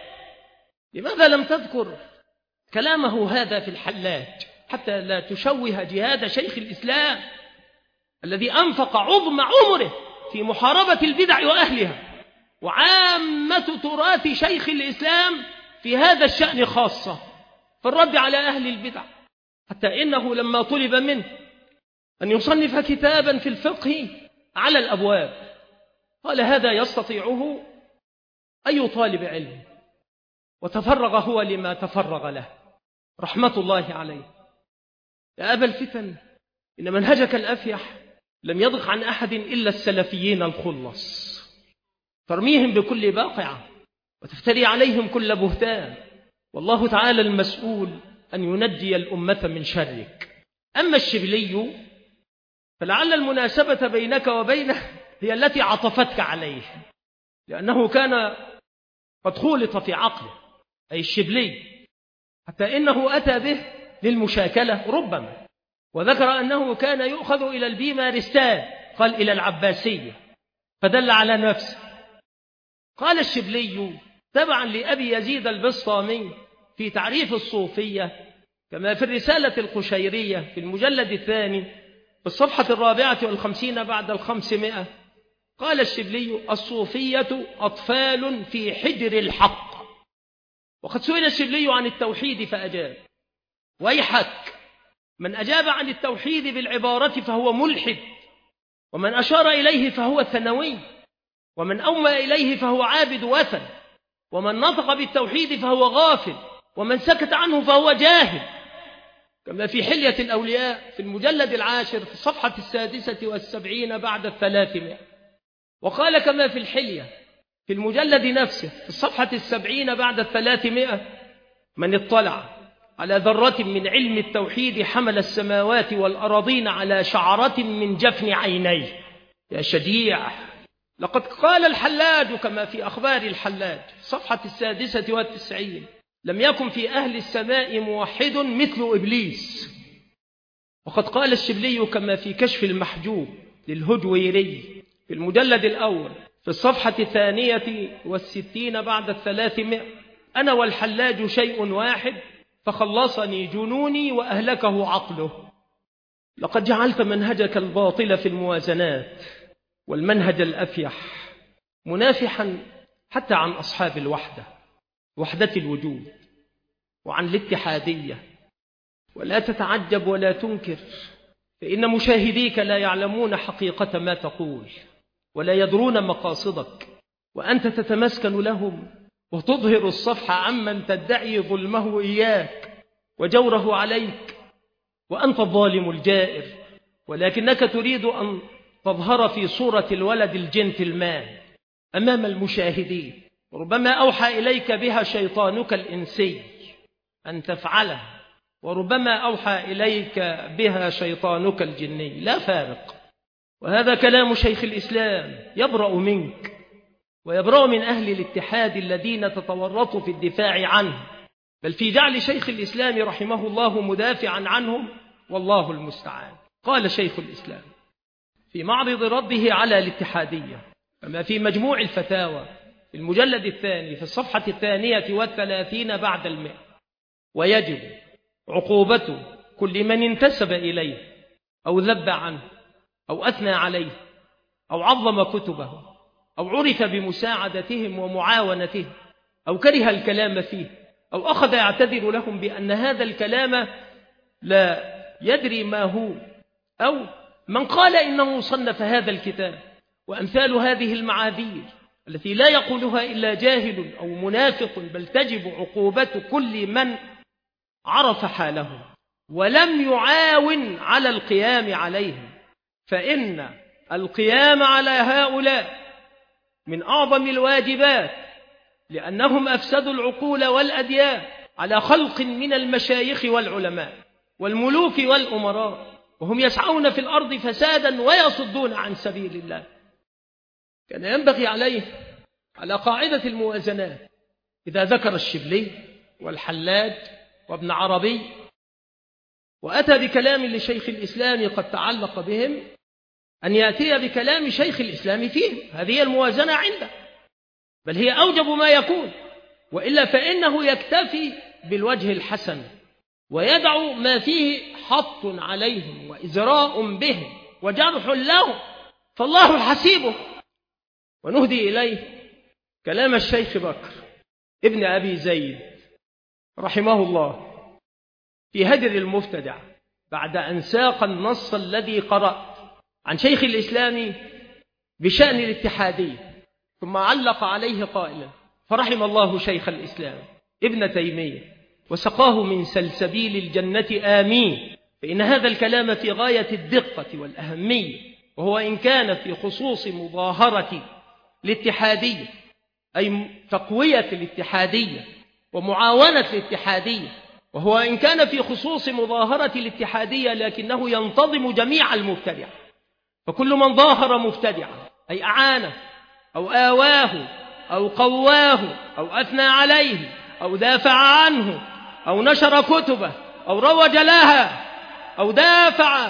لماذا لم تذكر كلامه هذا في الحلاج حتى لا تشوه جهاد شيخ الإسلام الذي أنفق عظم عمره في محاربة البدع وأهلها، وعامة تراث شيخ الإسلام في هذا الشأن خاصة في الرد على أهل البدع، حتى إنه لما طلب منه أن يصنف كتابا في الفقه على الأبواب قال: هذا يستطيعه أي طالب علم، وتفرغ هو لما تفرغ له رحمة الله عليه. يا أبا الفتن، إن منهجك الأفيح لم يضغ عن أحد إلا السلفيين الخلص، ترميهم بكل باقعة وتفتري عليهم كل بهتان، والله تعالى المسؤول أن ينجي الأمة من شرك. أما الشبلي فلعل المناسبة بينك وبينه هي التي عطفتك عليه، لأنه كان قد خولط في عقله، أي الشبلي، حتى إنه أتى به للمشاكلة ربما، وذكر أنه كان يؤخذ إلى البيمارستان، قال إلى العباسية، فدل على نفسه. قال الشبلي تبعا لأبي يزيد البسطامي في تعريف الصوفية، كما في الرسالة القشيرية في المجلد الثاني في الصفحة الرابعة والخمسين بعد الخمسمائة، قال الشبلي: الصوفية أطفال في حجر الحق. وقد سئل الشبلي عن التوحيد فأجاب: ويحك، من أجاب عن التوحيد بالعبارة فهو ملحد، ومن أشار إليه فهو ثانوي، ومن أومى إليه فهو عابد وثن، ومن نطق بالتوحيد فهو غافل، ومن سكت عنه فهو جاهل. كما في حلية الأولياء في المجلد العاشر في الصفحة السادسة والسبعين بعد الثلاثمائة. وقال كما في الحلية في المجلد نفسه في الصفحة السبعين بعد الثلاثمائة: من اطلع على ذرة من علم التوحيد حمل السماوات والأراضين على شعرة من جفن عينيه. يا شجيع، لقد قال الحلاج كما في أخبار الحلاج صفحة السادسة والتسعين: لم يكن في أهل السماء موحد مثل إبليس. وقد قال الشبلي كما في كشف المحجوب للهجويري في المجلد الأول في الصفحة الثانية والستين بعد الثلاثمائة: أنا والحلاج شيء واحد، فخلصني جنوني وأهلكه عقله. لقد جعلت منهجك الباطل في الموازنات والمنهج الأفيح منافحا حتى عن أصحاب الوحدة، وحدة الوجود، وعن الاتحادية. ولا تتعجب ولا تنكر، فإن مشاهديك لا يعلمون حقيقة ما تقول ولا يدرون مقاصدك، وأنت تتمسكن لهم وتظهر الصفح عمن تدعي ظلمه إياك وجوره عليك، وأنت الظالم الجائر، ولكنك تريد أن تظهر في صورة الولد الجنتلمان أمام المشاهدين. ربما أوحى إليك بها شيطانك الإنسي أن تفعله، وربما أوحى إليك بها شيطانك الجني، لا فارق. وهذا كلام شيخ الإسلام يبرأ منك ويبرأ من أهل الاتحاد الذين تتورطوا في الدفاع عنه، بل في جعل شيخ الإسلام رحمه الله مدافعا عنهم، والله المستعان. قال شيخ الإسلام في معرض رده على الاتحادية كما في مجموع الفتاوى في المجلد الثاني في الصفحة الثانية والثلاثين بعد المئة: ويجب عقوبة كل من انتسب إليه أو ذب عنه أو أثنى عليه أو عظم كتبه أو عرف بمساعدتهم ومعاونتهم أو كره الكلام فيه أو أخذ يعتذر لهم بأن هذا الكلام لا يدري ما هو، أو من قال إنه صنف هذا الكتاب، وأمثال هذه المعاذير التي لا يقولها إلا جاهل أو منافق، بل تجب عقوبة كل من عرف حاله ولم يعاون على القيام عليهم، فإن القيام على هؤلاء من أعظم الواجبات، لأنهم أفسدوا العقول والأديان على خلق من المشايخ والعلماء والملوك والأمراء، وهم يسعون في الأرض فسادا ويصدون عن سبيل الله. كان ينبغي عليه على قاعدة الموازنات إذا ذكر الشبلي والحلاج وابن عربي وأتى بكلام لشيخ الإسلام قد تعلق بهم، أن يأتي بكلام شيخ الإسلام فيهم. هذه الموازنة عنده، بل هي أوجب ما يكون، وإلا فإنه يكتفي بالوجه الحسن ويدع ما فيه حط عليهم وإزراء بهم وجرح لهم، فالله حسيبه. ونهدي إليه كلام الشيخ بكر ابن أبي زيد رحمه الله في هدر المفتدع بعد أن ساق النص الذي قرأت عن شيخ الإسلام بشأن الاتحادية، ثم علق عليه قائلا: فرحم الله شيخ الإسلام ابن تيمية وسقاه من سلسبيل الجنة آمين، فإن هذا الكلام في غاية الدقة والأهمية، وهو إن كان في خصوص مظاهرة الاتحادية أي تقوية الاتحادية ومعاونة الاتحادية، وهو إن كان في خصوص مظاهرة الاتحادية لكنه ينتظم جميع المبتدع، فكل من ظاهر مبتدعا أي أعانه أو آواه أو قواه أو أثنى عليه أو دافع عنه أو نشر كتبه أو روج لها أو دافع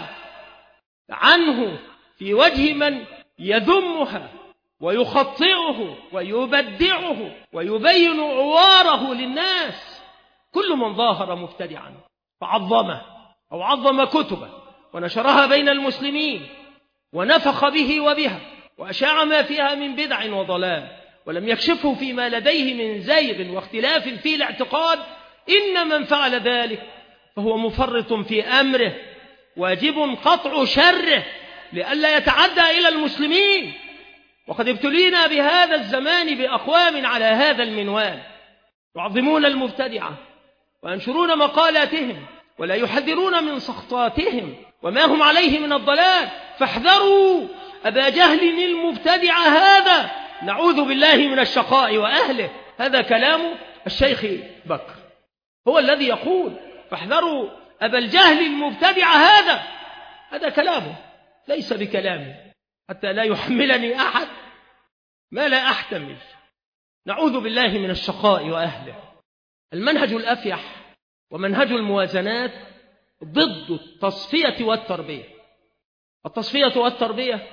عنه في وجه من يذمها ويخطئه ويبدعه ويبين عواره للناس، كل من ظاهر مبتدعا فعظمه أو عظم كتبه ونشرها بين المسلمين ونفخ به وبها وأشاع ما فيها من بدع وضلال ولم يكشفه فيما لديه من زيغ واختلاف في الاعتقاد، إن من فعل ذلك فهو مفرط في أمره، واجب قطع شره لئلا يتعدى إلى المسلمين. وقد ابتلينا بهذا الزمان بأقوام على هذا المنوال يعظمون المبتدعة وينشرون مقالاتهم ولا يحذرون من سخطاتهم وما هم عليه من الضلال، فاحذروا أبا جهل المبتدع هذا، نعوذ بالله من الشقاء وأهله. هذا كلام الشيخ بكر، هو الذي يقول فاحذروا أبا الجهل المبتدع هذا، هذا كلامه ليس بكلامه، حتى لا يحملني أحد ما لا أحتمل. نعوذ بالله من الشقاء وأهله. المنهج الأفيح ومنهج الموازنات ضد التصفية والتربية. التصفية والتربية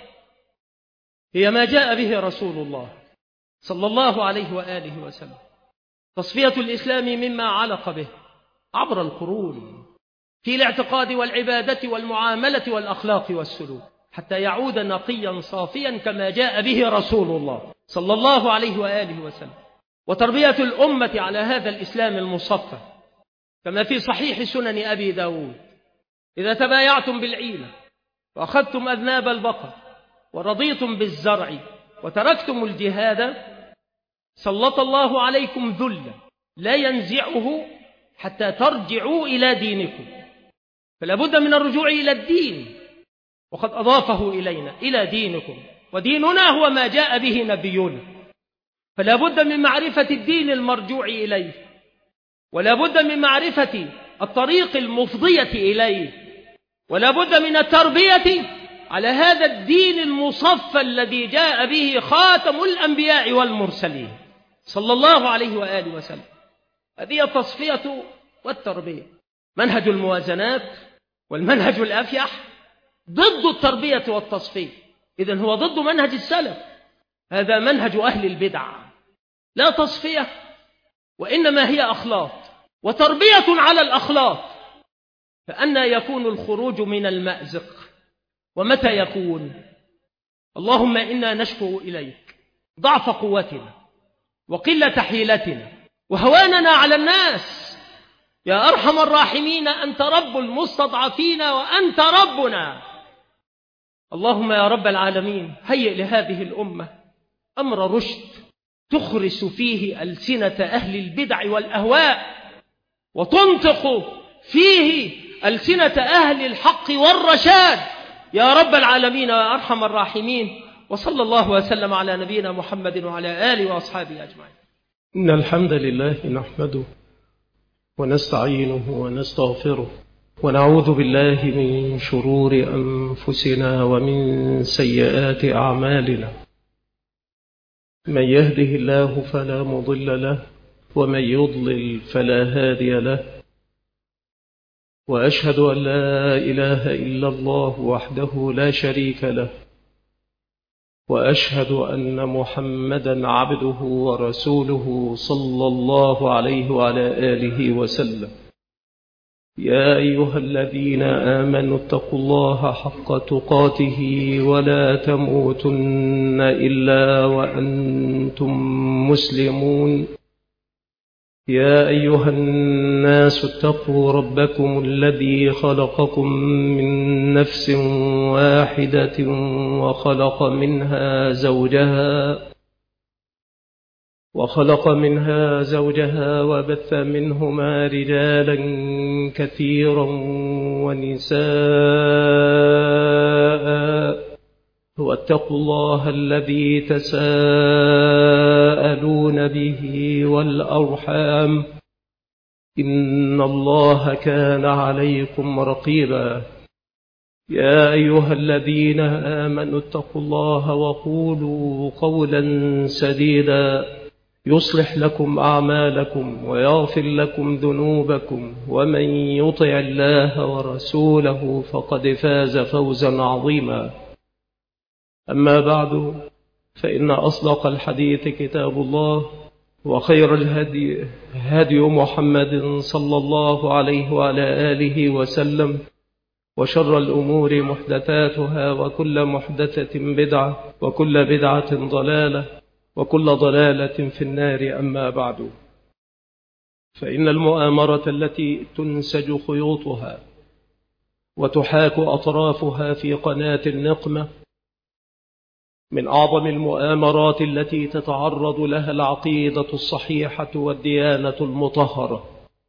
هي ما جاء به رسول الله صلى الله عليه وآله وسلم، تصفية الإسلام مما علق به عبر القرون في الاعتقاد والعبادة والمعاملة والأخلاق والسلوك، حتى يعود نقيا صافيا كما جاء به رسول الله صلى الله عليه وآله وسلم. وتربية الأمة على هذا الإسلام المصفى كما في صحيح سنن أبي داود: إذا تبايعتم بالعينة وأخذتم أذناب البقر ورضيتم بالزرع وتركتم الجهاد سلط الله عليكم ذلا لا ينزعه حتى ترجعوا إلى دينكم. فلا بد من الرجوع إلى الدين، وقد أضافه إلينا إلى دينكم، وديننا هو ما جاء به نبينا، فلا بد من معرفة الدين المرجوع إليه، ولا بد من معرفة الطريق المفضية إليه، ولا بد من التربية على هذا الدين المصفى الذي جاء به خاتم الأنبياء والمرسلين صلى الله عليه وآله وسلم. هذه التصفية والتربية. منهج الموازنات والمنهج الأفيح ضد التربية والتصفية، إذن هو ضد منهج السلف. هذا منهج أهل البدع، لا تصفية وإنما هي أخلاط وتربية على الأخلاط. فأنى يكون الخروج من المأزق؟ ومتى يكون؟ اللهم إنا نشكو إليك ضعف قوتنا وقلة حيلتنا وهواننا على الناس. يا أرحم الراحمين أنت رب المستضعفين وأنت ربنا. اللهم يا رب العالمين هيئ لهذه الأمة أمر رشد تخرس فيه ألسنة أهل البدع والأهواء وتنطق فيه ألسنة أهل الحق والرشاد يا رب العالمين يا أرحم الراحمين. وصلى الله وسلم على نبينا محمد وعلى آله وأصحابه أجمعين. إن الحمد لله نحمده ونستعينه ونستغفره ونعوذ بالله من شرور أنفسنا ومن سيئات أعمالنا. من يهده الله فلا مضل له ومن يضلل فلا هادي له، وأشهد أن لا إله إلا الله وحده لا شريك له، وأشهد أن محمدا عبده ورسوله صلى الله عليه وعلى آله وسلم. يا أيها الذين آمنوا اتقوا الله حق تقاته ولا تموتن إلا وأنتم مسلمون. يا أيها الناس اتقوا ربكم الذي خلقكم من نفس واحدة وخلق منها زوجها وخلق منها زوجها وبث منهما رجالا كثيرا ونساء، واتقوا الله الذي تساءلون به والأرحام إن الله كان عليكم رقيبا. يا أيها الذين آمنوا اتقوا الله وقولوا قولا سديدا يصلح لكم أعمالكم ويغفر لكم ذنوبكم، ومن يطع الله ورسوله فقد فاز فوزا عظيما. أما بعد، فإن أصدق الحديث كتاب الله، وخير الهدي هدي محمد صلى الله عليه وعلى آله وسلم، وشر الأمور محدثاتها وكل محدثة بدعة وكل بدعة ضلالة وكل ضلالة في النار. أما بعد، فإن المؤامرة التي تنسج خيوطها وتحاك أطرافها في قناة النقمة من أعظم المؤامرات التي تتعرض لها العقيدة الصحيحة والديانة المطهرة.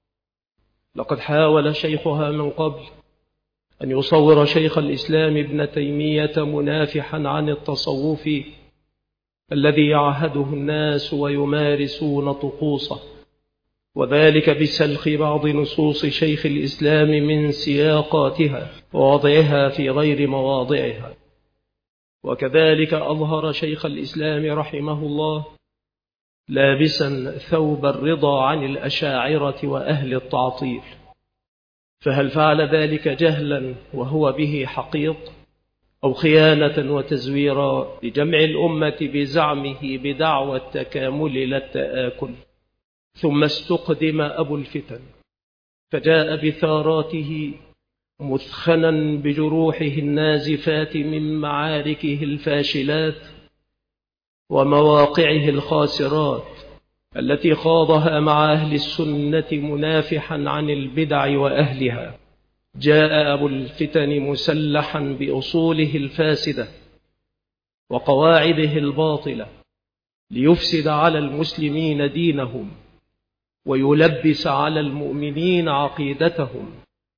لقد حاول شيخها من قبل أن يصور شيخ الإسلام ابن تيمية منافحا عن التصوف الذي يعهده الناس ويمارسون طقوسه، وذلك بسلخ بعض نصوص شيخ الإسلام من سياقاتها ووضعها في غير مواضعها. وكذلك أظهر شيخ الإسلام رحمه الله لابسا ثوب الرضا عن الأشاعرة وأهل التعطيل. فهل فعل ذلك جهلا وهو به حقيق، أو خيانة وتزويرا لجمع الأمة بزعمه بدعوى التكامل لا التآكل؟ ثم استقدم أبو الفتن فجاء بثاراته مثخنا بجروحه النازفات من معاركه الفاشلات ومواقعه الخاسرات التي خاضها مع أهل السنة منافحا عن البدع وأهلها. جاء أبو الفتن مسلحا بأصوله الفاسدة وقواعده الباطلة ليفسد على المسلمين دينهم ويلبس على المؤمنين عقيدتهم،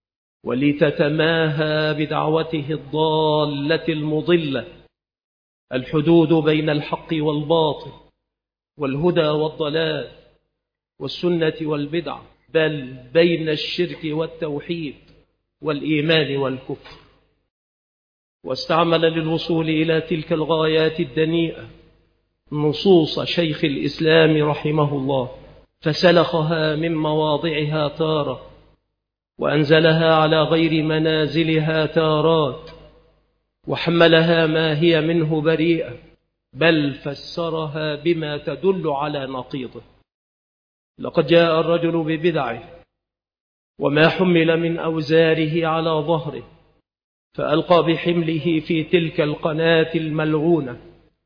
ولتتماهى بدعوته الضالة المضلة الحدود بين الحق والباطل والهدى والضلال والسنة والبدع، بل بين الشرك والتوحيد والإيمان والكفر. واستعمل للوصول إلى تلك الغايات الدنيئة نصوص شيخ الإسلام رحمه الله، فسلخها من مواضعها تارة وأنزلها على غير منازلها تارات، وحملها ما هي منه بريئة، بل فسرها بما تدل على نقيضه. لقد جاء الرجل ببدعه وما حمل من أوزاره على ظهره، فألقى بحمله في تلك القناة الملعونة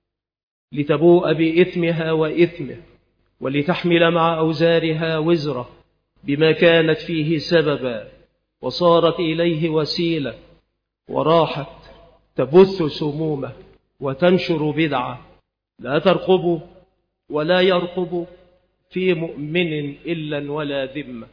لتبوء بإثمها وإثمه، ولتحمل مع أوزارها وزره بما كانت فيه سببا، وصارت إليه وسيلة، وراحت تبث سمومه وتنشر بدعة لا ترقب ولا يرقب في مؤمن إلا ولا ذمة.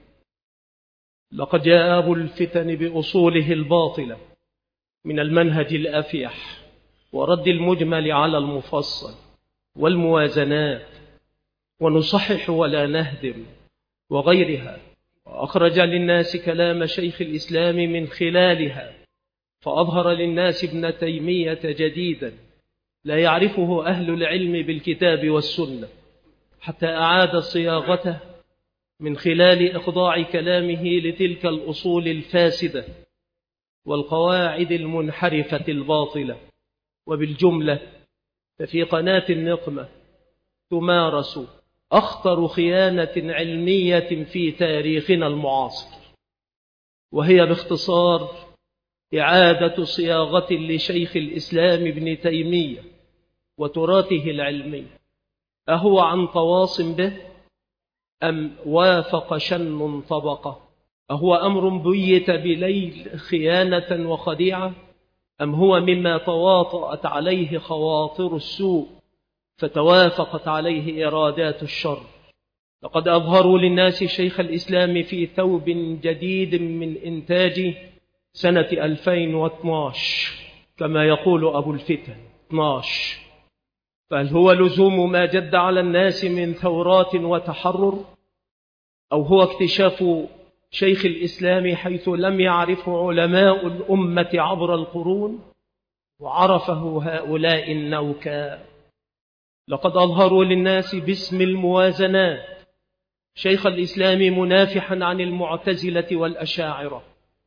لقد جاء أبو الفتن بأصوله الباطلة من المنهج الأفيح ورد المجمل على المفصل والموازنات ونصحح ولا نهدم وغيرها، وأخرج للناس كلام شيخ الإسلام من خلالها، فأظهر للناس ابن تيمية جديدا لا يعرفه أهل العلم بالكتاب والسنة، حتى أعاد صياغته من خلال إخضاع كلامه لتلك الأصول الفاسدة والقواعد المنحرفة الباطلة. وبالجملة ففي قناة النقمة تمارس أخطر خيانة علمية في تاريخنا المعاصر، وهي باختصار إعادة صياغة لشيخ الإسلام ابن تيمية وتراثه العلمي. أهو عن تواص به أم وافق شن طبقة؟ أهو أمر بيت بليل خيانة وخديعة، أم هو مما تواطأت عليه خواطر السوء فتوافقت عليه إرادات الشر؟ لقد أظهروا للناس شيخ الإسلام في ثوب جديد من إنتاج سنة ألفين واثناشر كما يقول أبو الفتن اثناشر. فهل هو لزوم ما جد على الناس من ثورات وتحرر، أو هو اكتشاف شيخ الإسلام حيث لم يعرفه علماء الأمة عبر القرون وعرفه هؤلاء النوكا؟ لقد أظهروا للناس باسم الموازنات شيخ الإسلام منافحا عن المعتزلة والأشاعرة،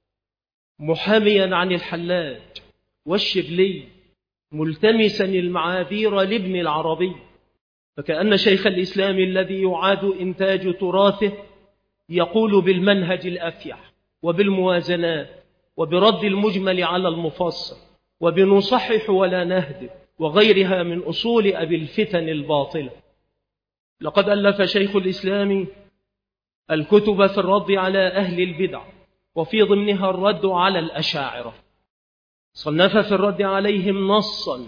محاميا عن الحلاج والشبلي، ملتمسا المعاذير لابن العربي، فكأن شيخ الإسلام الذي يعاد إنتاج تراثه يقول بالمنهج الأفيح وبالموازنات وبرد المجمل على المفصل وبنصحح ولا نهدم وغيرها من أصول أبي الفتن الباطلة. لقد ألف شيخ الإسلام الكتب في الرد على أهل البدع، وفي ضمنها الرد على الأشاعرة. صنف في الرد عليهم نصا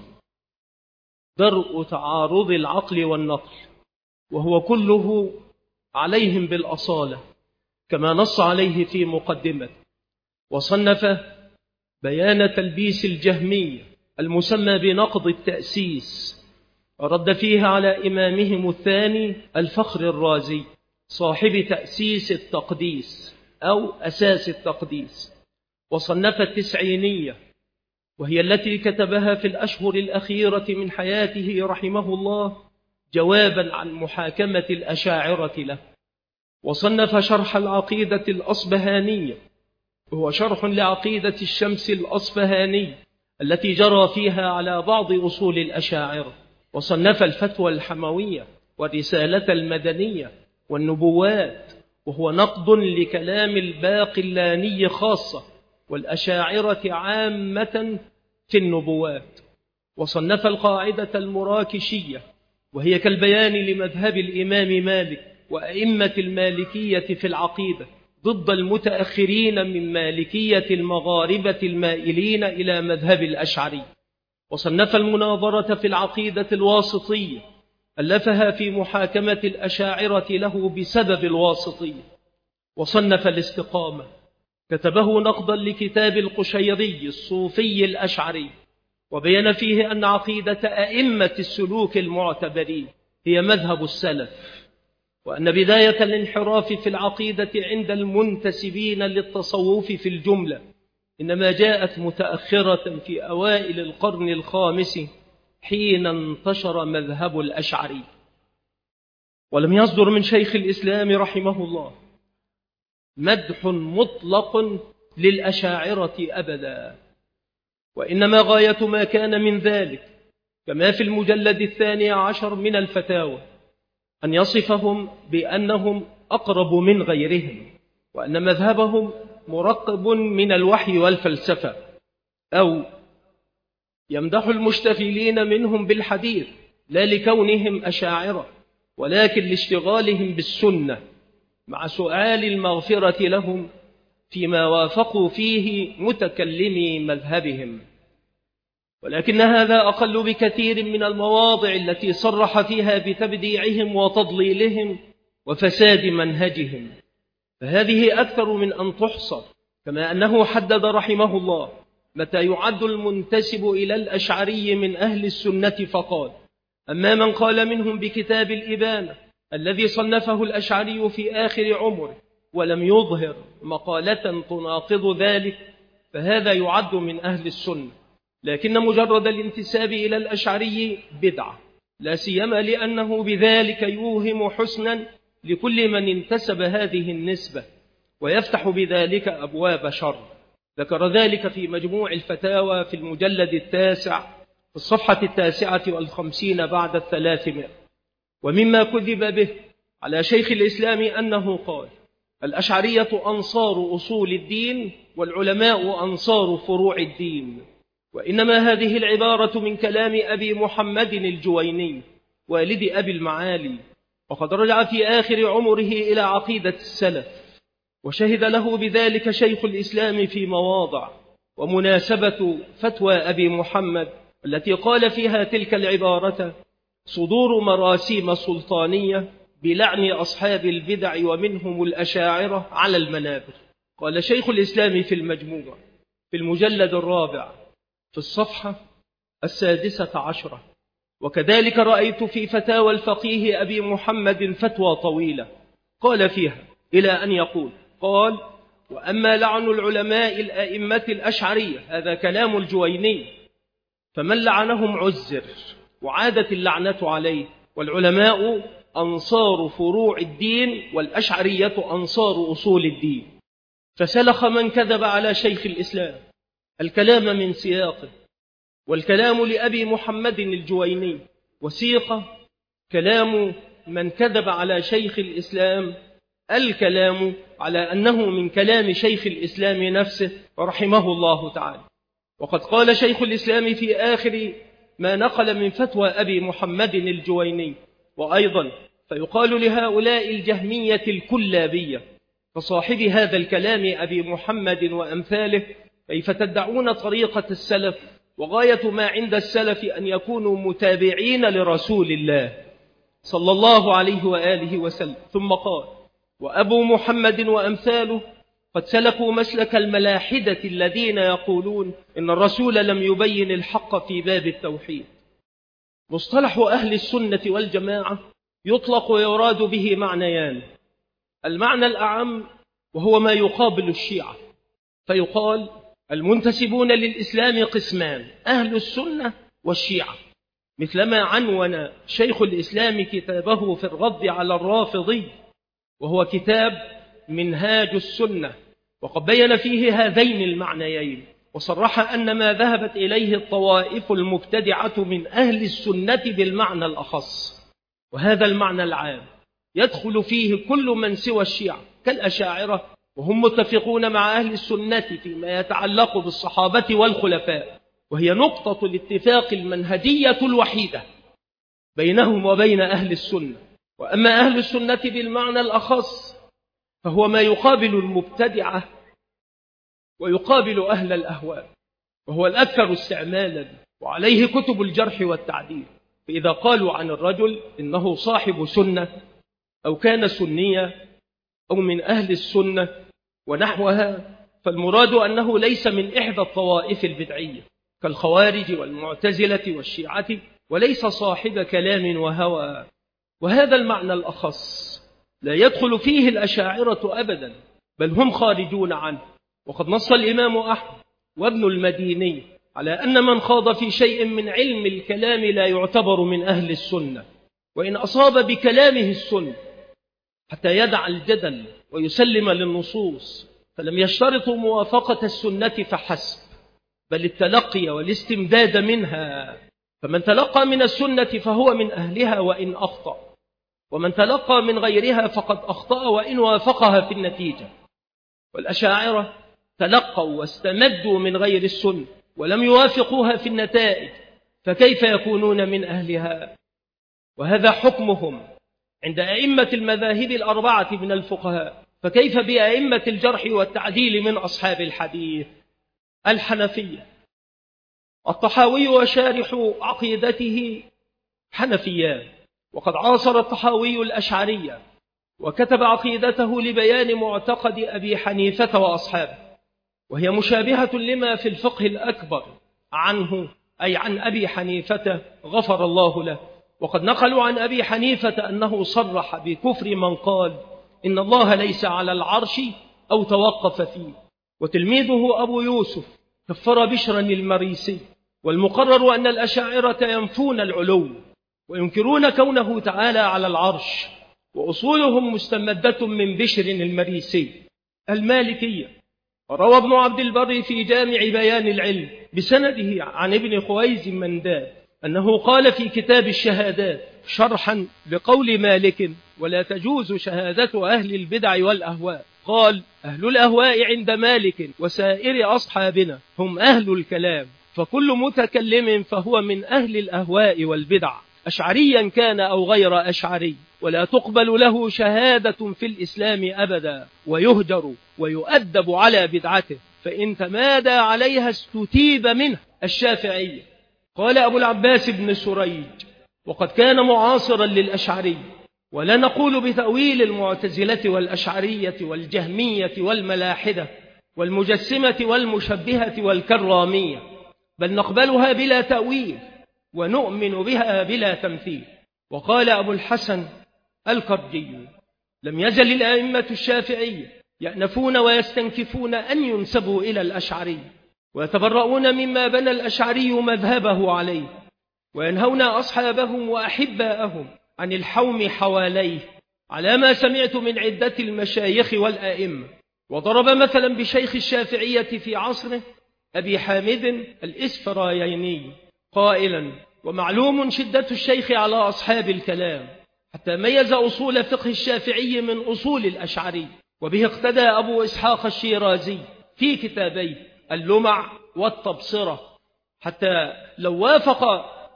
درء تعارض العقل والنقل، وهو كله عليهم بالأصالة كما نص عليه في مقدمة. وصنف بيان تلبيس الجهمية المسمى بنقض التأسيس، ورد فيها على إمامهم الثاني الفخر الرازي صاحب تأسيس التقديس أو أساس التقديس. وصنف التسعينية، وهي التي كتبها في الأشهر الأخيرة من حياته رحمه الله جوابا عن محاكمة الأشاعرة له. وصنف شرح العقيدة الأصبهانية، وهو شرح لعقيدة الشمس الأصبهاني التي جرى فيها على بعض أصول الأشاعرة. وصنف الفتوى الحموية والرسالة المدنية والنبوات، وهو نقد لكلام الباقلاني خاصة والأشاعرة عامة في النبوات. وصنف القاعدة المراكشية، وهي كالبيان لمذهب الإمام مالك وأئمة المالكية في العقيدة ضد المتأخرين من مالكية المغاربة المائلين إلى مذهب الأشعري. وصنف المناظرة في العقيدة الواسطية، ألفها في محاكمة الأشاعرة له بسبب الواسطية. وصنف الاستقامة، كتبه نقضا لكتاب القشيري الصوفي الأشعري، وبين فيه أن عقيدة أئمة السلوك المعتبرين هي مذهب السلف، وأن بداية الانحراف في العقيدة عند المنتسبين للتصوف في الجملة إنما جاءت متأخرة في أوائل القرن الخامس حين انتشر مذهب الأشعري، ولم يصدر من شيخ الإسلام رحمه الله مدح مطلق للأشاعرة أبدا، وإنما غاية ما كان من ذلك كما في المجلد الثاني عشر من الفتاوى أن يصفهم بأنهم أقرب من غيرهم، وأن مذهبهم مرقب من الوحي والفلسفة، أو يمدح المشتغلين منهم بالحديث لا لكونهم أشاعرة ولكن لاشتغالهم بالسنة مع سؤال المغفرة لهم فيما وافقوا فيه متكلمي مذهبهم. ولكن هذا أقل بكثير من المواضع التي صرح فيها بتبديعهم وتضليلهم وفساد منهجهم، فهذه أكثر من أن تحصر، كما أنه حدد رحمه الله متى يعد المنتسب إلى الأشعري من أهل السنة فقال: أما من قال منهم بكتاب الإبانة الذي صنفه الأشعري في آخر عمره ولم يظهر مقالة تناقض ذلك فهذا يعد من أهل السنة، لكن مجرد الانتساب إلى الأشعري بدعة، لا سيما لأنه بذلك يوهم حسنا لكل من انتسب هذه النسبة ويفتح بذلك أبواب شر. ذكر ذلك في مجموع الفتاوى في المجلد التاسع في الصفحة التاسعة والخمسين بعد الثلاثمائة. ومما كذب به على شيخ الإسلام أنه قال: الأشعرية أنصار أصول الدين والعلماء أنصار فروع الدين، وإنما هذه العبارة من كلام أبي محمد الجويني والد أبي المعالي، وقد رجع في آخر عمره إلى عقيدة السلف، وشهد له بذلك شيخ الإسلام في مواضع. ومناسبة فتوى أبي محمد التي قال فيها تلك العبارة صدور مراسيم سلطانية بلعن أصحاب البدع ومنهم الأشاعرة على المنابر. قال شيخ الإسلام في المجموع في المجلد الرابع في الصفحة السادسة عشرة: وكذلك رأيت في فتاوى الفقيه أبي محمد فتوى طويلة قال فيها إلى أن يقول: قال: وأما لعن العلماء الأئمة الأشعرية، هذا كلام الجويني، فمن لعنهم عزر وعادت اللعنة عليه، والعلماء أنصار فروع الدين والأشعرية أنصار أصول الدين. فسلخ من كذب على شيخ الإسلام الكلام من سياقه، والكلام لأبي محمد الجويني، وسيق كلام من كذب على شيخ الإسلام الكلام على أنه من كلام شيخ الإسلام نفسه رحمه الله تعالى. وقد قال شيخ الإسلام في آخر ما نقل من فتوى أبي محمد الجويني: وأيضا فيقال لهؤلاء الجهمية الكلابية فصاحب هذا الكلام أبي محمد وأمثاله: كيف تدعون طريقة السلف وغاية ما عند السلف أن يكونوا متابعين لرسول الله صلى الله عليه وآله وسلم. ثم قال: وأبو محمد وأمثاله قد سلكوا مسلك الملاحدة الذين يقولون إن الرسول لم يبين الحق في باب التوحيد. مصطلح أهل السنة والجماعة يطلق ويراد به معنيان: المعنى الأعم وهو ما يقابل الشيعة، فيقال المنتسبون للإسلام قسمان: أهل السنة والشيعة، مثلما عنون شيخ الإسلام كتابه في الرد على الرافضي وهو كتاب منهاج السنة، وقد بين فيه هذين المعنيين، وصرح أن ما ذهبت إليه الطوائف المبتدعة من أهل السنة بالمعنى الأخص، وهذا المعنى العام يدخل فيه كل من سوى الشيعة كالأشاعرة، وهم متفقون مع أهل السنة فيما يتعلق بالصحابة والخلفاء، وهي نقطة الاتفاق المنهجية الوحيدة بينهم وبين أهل السنة. وأما أهل السنة بالمعنى الأخص فهو ما يقابل المبتدعة ويقابل أهل الأهواء، وهو الأكثر استعمالا، وعليه كتب الجرح والتعديل. فإذا قالوا عن الرجل إنه صاحب سنة أو كان سنيا أو من أهل السنة ونحوها، فالمراد أنه ليس من إحدى الطوائف البدعية كالخوارج والمعتزلة والشيعة، وليس صاحب كلام وهوى. وهذا المعنى الأخص لا يدخل فيه الأشاعرة أبدا، بل هم خارجون عنه. وقد نص الإمام أحمد وابن المديني على أن من خاض في شيء من علم الكلام لا يعتبر من أهل السنة، وإن أصاب بكلامه السنة حتى يدع الجدل ويسلم للنصوص، فلم يشترطوا موافقة السنة فحسب، بل التلقي والاستمداد منها. فمن تلقى من السنة فهو من أهلها وإن أخطأ، ومن تلقى من غيرها فقد أخطأ وإن وافقها في النتيجة. والأشاعرة تلقوا واستمدوا من غير السنة ولم يوافقوها في النتائج، فكيف يكونون من أهلها؟ وهذا حكمهم عند أئمة المذاهب الأربعة من الفقهاء، فكيف بأئمة الجرح والتعديل من أصحاب الحديث؟ الحنفية. الطحاوي وشارح عقيدته حنفيان، وقد عاصر الطحاوي الأشعرية وكتب عقيدته لبيان معتقد أبي حنيفة وأصحابه، وهي مشابهة لما في الفقه الأكبر عنه، أي عن أبي حنيفة غفر الله له. وقد نقلوا عن أبي حنيفة أنه صرح بكفر من قال إن الله ليس على العرش أو توقف فيه. وتلميذه أبو يوسف كفر بشرا المريسي. والمقرر أن الأشاعرة ينفون العلو وينكرون كونه تعالى على العرش، وأصولهم مستمدة من بشر المريسي. المالكية. روى ابن عبد البر في جامع بيان العلم بسنده عن ابن خويز منداد أنه قال في كتاب الشهادات شرحا بقول مالك: ولا تجوز شهادة أهل البدع والأهواء. قال: أهل الأهواء عند مالك وسائر أصحابنا هم أهل الكلام، فكل متكلم فهو من أهل الأهواء والبدع، أشعريا كان أو غير أشعري، ولا تقبل له شهادة في الإسلام أبدا، ويهجر ويؤدب على بدعته، فإن تمادى عليها استتيب منه. الشافعية. قال أبو العباس بن سريج: وقد كان معاصرا للأشعري، ولا نقول بتأويل المعتزلة والأشعرية والجهمية والملاحدة والمجسمة والمشبهة والكرامية، بل نقبلها بلا تأويل ونؤمن بها بلا تمثيل. وقال أبو الحسن الكرجي: لم يزل الأئمة الشافعية يأنفون ويستنكفون أن ينسبوا إلى الأشعري، ويتبرؤون مما بنى الأشعري مذهبه عليه، وينهون أصحابهم وأحباءهم عن الحوم حواليه، على ما سمعت من عدة المشايخ والآئمة. وضرب مثلا بشيخ الشافعية في عصره أبي حامد الإسفرايني قائلا: ومعلوم شدة الشيخ على أصحاب الكلام، حتى ميز أصول فقه الشافعي من أصول الأشعري. وبه اقتدى أبو إسحاق الشيرازي في كتابيه اللمع والتبصرة، حتى لو وافق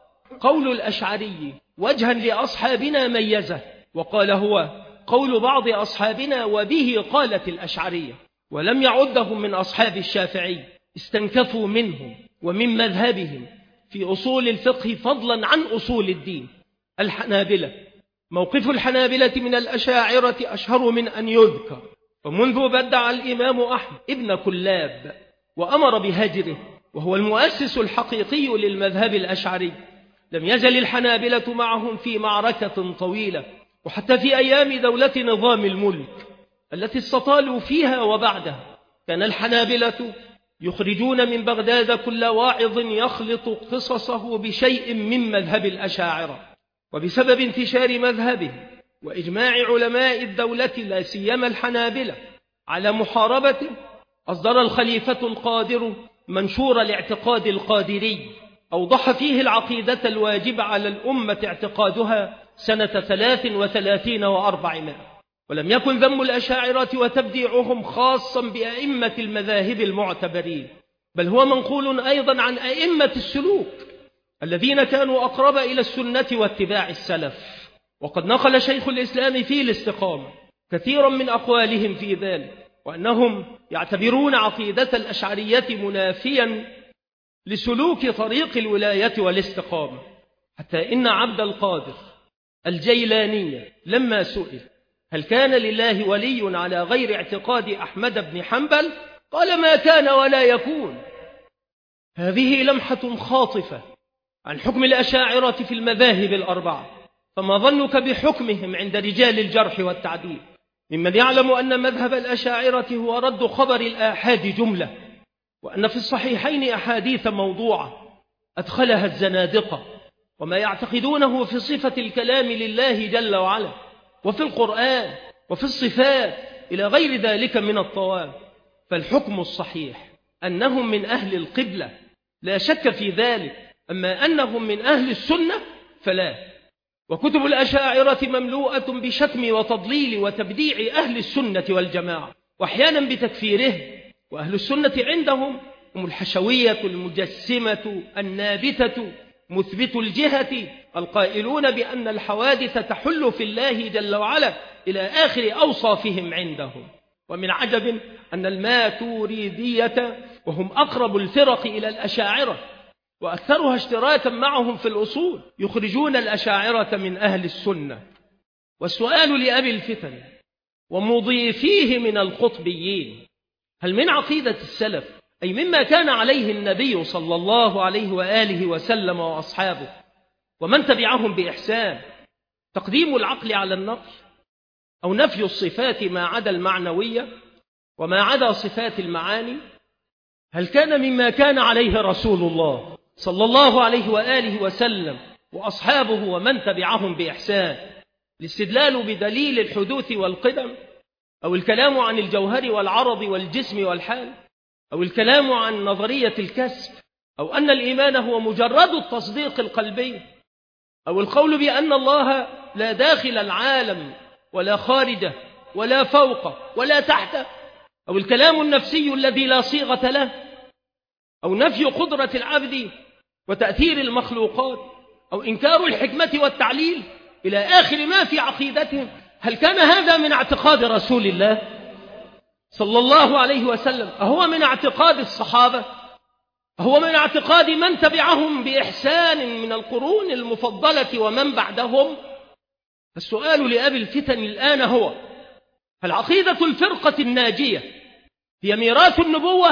قول الأشعري وجها لأصحابنا ميزه، وقال هو قول بعض أصحابنا وبه قالت الأشعرية، ولم يعدهم من أصحاب الشافعي، استنكفوا منهم ومن مذهبهم في أصول الفقه فضلا عن أصول الدين. الحنابلة. موقف الحنابلة من الأشاعرة أشهر من أن يذكر، ومنذ بدع الإمام أحمد ابن كلاب وأمر بهجره، وهو المؤسس الحقيقي للمذهب الأشعري، لم يزل الحنابلة معهم في معركة طويلة، وحتى في أيام دولة نظام الملك التي استطالوا فيها وبعدها، كان الحنابلة يخرجون من بغداد كل واعظ يخلط قصصه بشيء من مذهب الأشاعرة. وبسبب انتشار مذهبه وإجماع علماء الدولة لا سيما الحنابلة على محاربته، أصدر الخليفة القادر منشور الاعتقاد القادري، أوضح فيه العقيدة الواجب على الأمة اعتقادها سنة ثلاث وثلاثين وأربعمائة. ولم يكن ذم الأشاعرة وتبديعهم خاصا بأئمة المذاهب المعتبرين، بل هو منقول أيضا عن أئمة السلوك الذين كانوا أقرب إلى السنة واتباع السلف. وقد نقل شيخ الإسلام في الاستقامة كثيرا من أقوالهم في ذلك، وأنهم يعتبرون عقيدة الأشعرية منافيا لسلوك طريق الولاية والاستقامة، حتى إن عبد القادر الجيلاني لما سئل هل كان لله ولي على غير اعتقاد أحمد بن حنبل قال: ما كان ولا يكون. هذه لمحة خاطفة عن حكم الأشاعرة في المذاهب الأربعة، فما ظنك بحكمهم عند رجال الجرح والتعديل ممن يعلم أن مذهب الأشاعرة هو رد خبر الآحاد جملة، وأن في الصحيحين أحاديث موضوعة أدخلها الزنادقة وما يعتقدونه في صفة الكلام لله جل وعلا وفي القرآن وفي الصفات إلى غير ذلك من الطوام. فالحكم الصحيح أنهم من أهل القبلة لا شك في ذلك، أما أنهم من أهل السنة فلا. وكتب الأشاعرة مملوءة بشتم وتضليل وتبديع أهل السنة والجماعة، وأحيانا بتكفيرهم. وأهل السنة عندهم هم الحشوية المجسمة النابتة مثبت الجهة القائلون بأن الحوادث تحل في الله جل وعلا إلى آخر أوصافهم عندهم. ومن عجب أن الماتوريدية وهم أقرب الفرق إلى الأشاعرة وأكثرها اشتراكا معهم في الأصول يخرجون الأشاعرة من أهل السنة. والسؤال لأبي الفتن ومضيفيه من القطبيين: هل من عقيدة السلف أي مما كان عليه النبي صلى الله عليه وآله وسلم وأصحابه ومن تبعهم بإحسان تقديم العقل على النقل، أو نفي الصفات ما عدا المعنوية وما عدا صفات المعاني؟ هل كان مما كان عليه رسول الله صلى الله عليه وآله وسلم وأصحابه ومن تبعهم بإحسان الاستدلال بدليل الحدوث والقدم، أو الكلام عن الجوهر والعرض والجسم والحال، أو الكلام عن نظرية الكسب، أو أن الإيمان هو مجرد التصديق القلبي، أو القول بأن الله لا داخل العالم ولا خارجه ولا فوقه ولا تحته، أو الكلام النفسي الذي لا صيغة له، أو نفي قدرة العبد وتأثير المخلوقات، أو إنكار الحكمة والتعليل إلى آخر ما في عقيدتهم؟ هل كان هذا من اعتقاد رسول الله صلى الله عليه وسلم؟ أهو من اعتقاد الصحابة؟ أهو من اعتقاد من تبعهم بإحسان من القرون المفضلة ومن بعدهم؟ السؤال لأبي الفتن الآن هو: هل عقيدة الفرقة الناجية هي ميراث النبوة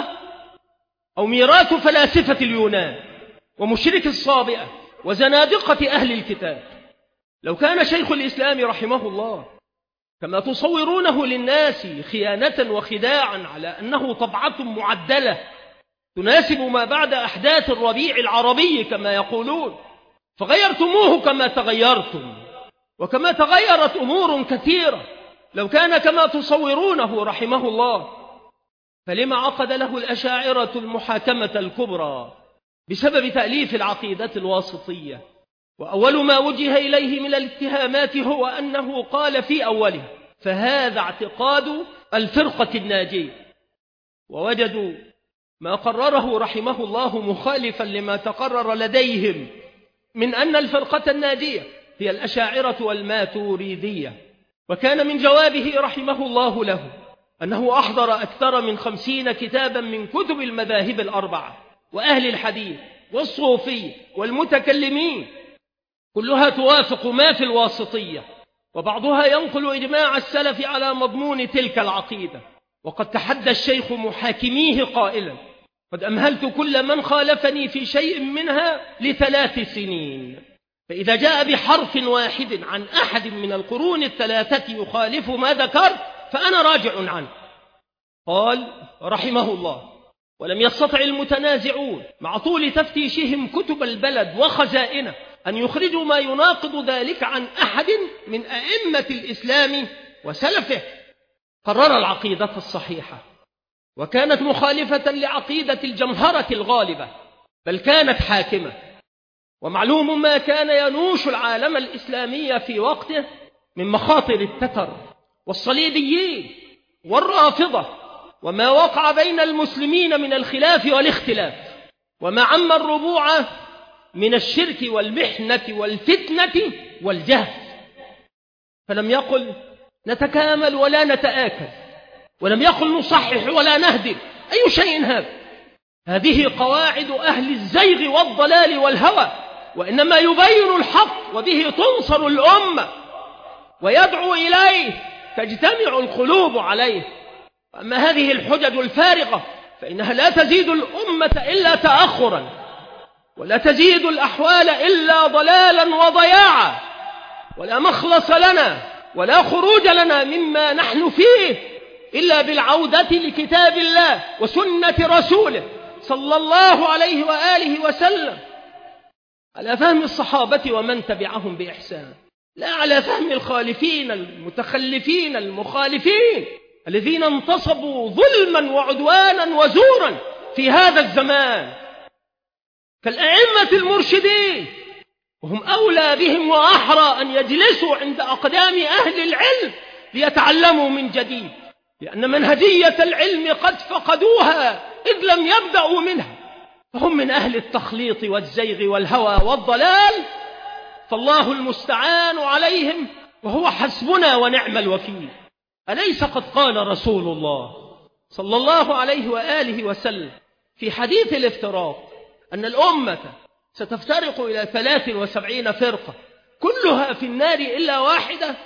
أو ميراث فلاسفة اليونان ومشرك الصابئة وزنادقة أهل الكتاب؟ لو كان شيخ الإسلام رحمه الله كما تصورونه للناس خيانة وخداعا على أنه طبعة معدلة تناسب ما بعد أحداث الربيع العربي كما يقولون، فغيرتموه كما تغيرتم وكما تغيرت أمور كثيرة، لو كان كما تصورونه رحمه الله فلما عقد له الأشاعرة المحاكمة الكبرى بسبب تأليف العقيدة الواسطية؟ وأول ما وجه إليه من الاتهامات هو أنه قال في أوله: فهذا اعتقاد الفرقة الناجية. ووجدوا ما قرره رحمه الله مخالفا لما تقرر لديهم من أن الفرقة الناجية هي الأشاعرة والماتوريدية. وكان من جوابه رحمه الله له أنه أحضر أكثر من خمسين كتابا من كتب المذاهب الأربعة وأهل الحديث والصوفية والمتكلمين، كلها توافق ما في الواسطية، وبعضها ينقل إجماع السلف على مضمون تلك العقيدة. وقد تحدى الشيخ محاكميه قائلا: قد أمهلت كل من خالفني في شيء منها لثلاث سنين، فإذا جاء بحرف واحد عن أحد من القرون الثلاثة يخالف ما ذكرت فأنا راجع عنه. قال رحمه الله: ولم يستطع المتنازعون مع طول تفتيشهم كتب البلد وخزائنه أن يخرجوا ما يناقض ذلك عن أحد من أئمة الإسلام وسلفه. قرر العقيدة الصحيحة، وكانت مخالفة لعقيدة الجمهرة الغالبة، بل كانت حاكمة. ومعلوم ما كان ينوش العالم الإسلامي في وقته من مخاطر التتر والصليبيين والرافضة، وما وقع بين المسلمين من الخلاف والاختلاف، وما عم الربوع من الشرك والمحنة والفتنة والجهل. فلم يقل نتكامل ولا نتآكل، ولم يقل نصحح ولا نهدم. أي شيء هذا؟ هذه قواعد أهل الزيغ والضلال والهوى، وإنما يبين الحق وبه تنصر الأمة ويدعو إليه تجتمع القلوب عليه. أما هذه الحجج الفارغة فإنها لا تزيد الأمة إلا تأخرا، ولا تزيد الأحوال إلا ضلالا وضياعا، ولا مخلص لنا ولا خروج لنا مما نحن فيه إلا بالعودة لكتاب الله وسنة رسوله صلى الله عليه وآله وسلم على فهم الصحابة ومن تبعهم بإحسان، لا على فهم الخالفين المتخلفين المخالفين الذين انتصبوا ظلما وعدوانا وزورا في هذا الزمان كالأئمة المرشدين، وهم أولى بهم وأحرى أن يجلسوا عند أقدام أهل العلم ليتعلموا من جديد، لأن منهجية العلم قد فقدوها إذ لم يبدأوا منها، فهم من أهل التخليط والزيغ والهوى والضلال، فالله المستعان عليهم وهو حسبنا ونعم الوكيل. أليس قد قال رسول الله صلى الله عليه وآله وسلم في حديث الافتراق أن الأمة ستفترق إلى ثلاث وسبعين فرقة كلها في النار إلا واحدة،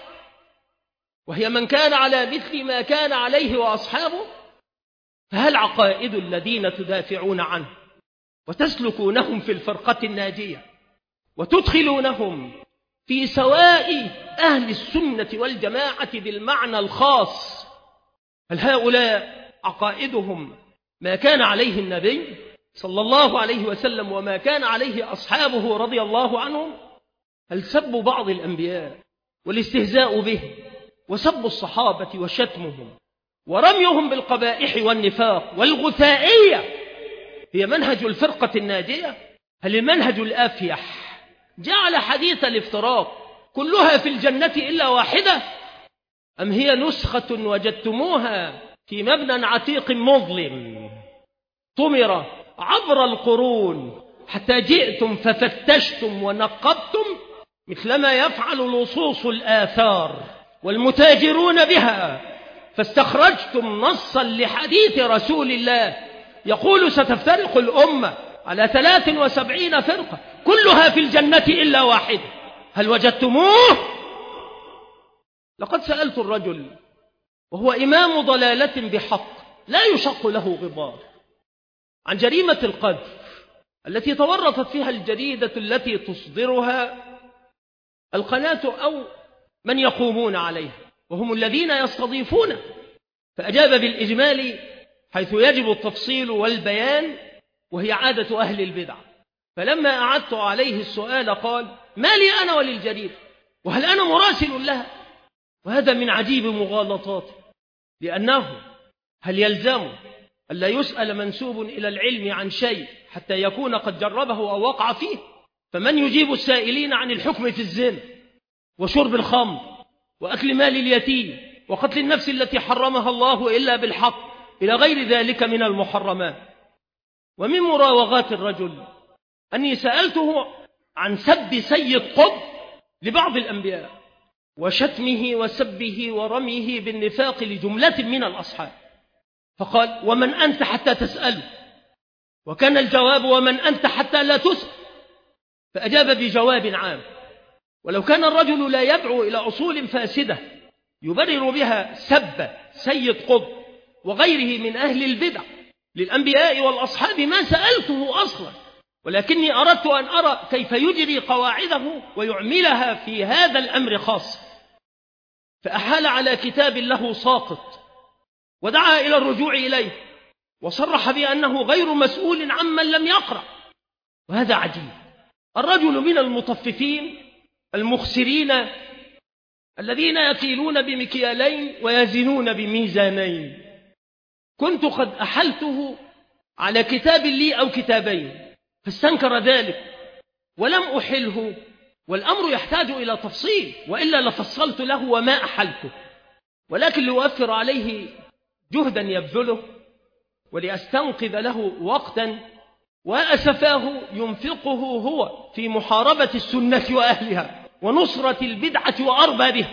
وهي من كان على مثل ما كان عليه وأصحابه؟ فهل عقائد الذين تدافعون عنه وتسلكونهم في الفرقة الناجية وتدخلونهم في سواء أهل السنة والجماعة بالمعنى الخاص، هل هؤلاء عقائدهم ما كان عليه النبي صلى الله عليه وسلم وما كان عليه أصحابه رضي الله عنهم؟ هل سبوا بعض الأنبياء والاستهزاء به وسب الصحابة وشتمهم ورميهم بالقبائح والنفاق والغثائية هي منهج الفرقة الناجية؟ هل المنهج الأفيح جعل حديث الافتراق كلها في الجنة إلا واحدة، أم هي نسخة وجدتموها في مبنى عتيق مظلم طمر عبر القرون حتى جئتم ففتشتم ونقبتم مثلما يفعل لصوص الآثار والمتاجرون بها، فاستخرجتم نصا لحديث رسول الله يقول ستفترق الأمة على ثلاث وسبعين فرقة كلها في الجنة إلا واحدة؟ هل وجدتموه؟ لقد سألت الرجل وهو إمام ضلالة بحق لا يشق له غبار عن جريمة القذف التي تورطت فيها الجريدة التي تصدرها القناة أو من يقومون عليها وهم الذين يستضيفون، فأجاب بالإجمال حيث يجب التفصيل والبيان وهي عادة أهل البدع، فلما أعدت عليه السؤال قال: ما لي أنا وللجريدة وهل أنا مراسل لها؟ وهذا من عجيب مغالطاته، لأنه هل يلزم ألا يسأل منسوب إلى العلم عن شيء حتى يكون قد جربه أو وقع فيه؟ فمن يجيب السائلين عن الحكم في الزنا وشرب الخمر وأكل مال اليتيم وقتل النفس التي حرمها الله إلا بالحق إلى غير ذلك من المحرمات؟ ومن مراوغات الرجل أني سألته عن سب سيد قطب لبعض الأنبياء وشتمه وسبه ورميه بالنفاق لجملة من الأصحاب، فقال: ومن أنت حتى تسأله؟ وكان الجواب: ومن أنت حتى لا تسأل؟ فأجاب بجواب عام: ولو كان الرجل لا يدعو إلى أصول فاسدة يبرر بها سب سيد قطب وغيره من أهل البدع للأنبياء والأصحاب ما سألته أصلا، ولكني أردت أن أرى كيف يجري قواعده ويعملها في هذا الأمر خاص، فأحال على كتاب له ساقط ودعا إلى الرجوع إليه وصرح بأنه غير مسؤول عمن لم يقرأ. وهذا عجيب، الرجل من المطففين المخسرين الذين يكيلون بمكيالين ويزنون بميزانين. كنت قد أحلته على كتاب لي أو كتابين فاستنكر ذلك ولم أحله، والأمر يحتاج إلى تفصيل وإلا لفصلت له وما أحلته، ولكن لأوفر عليه جهدا يبذله ولأستنقذ له وقتا وأسفاه ينفقه هو في محاربة السنة وأهلها ونصرة البدعة وأربابها،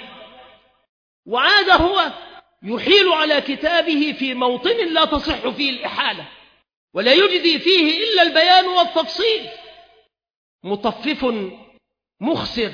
وعاد هو يحيل على كتابه في موطن لا تصح فيه الإحالة ولا يجدي فيه إلا البيان والتفصيل. مطفف مخسر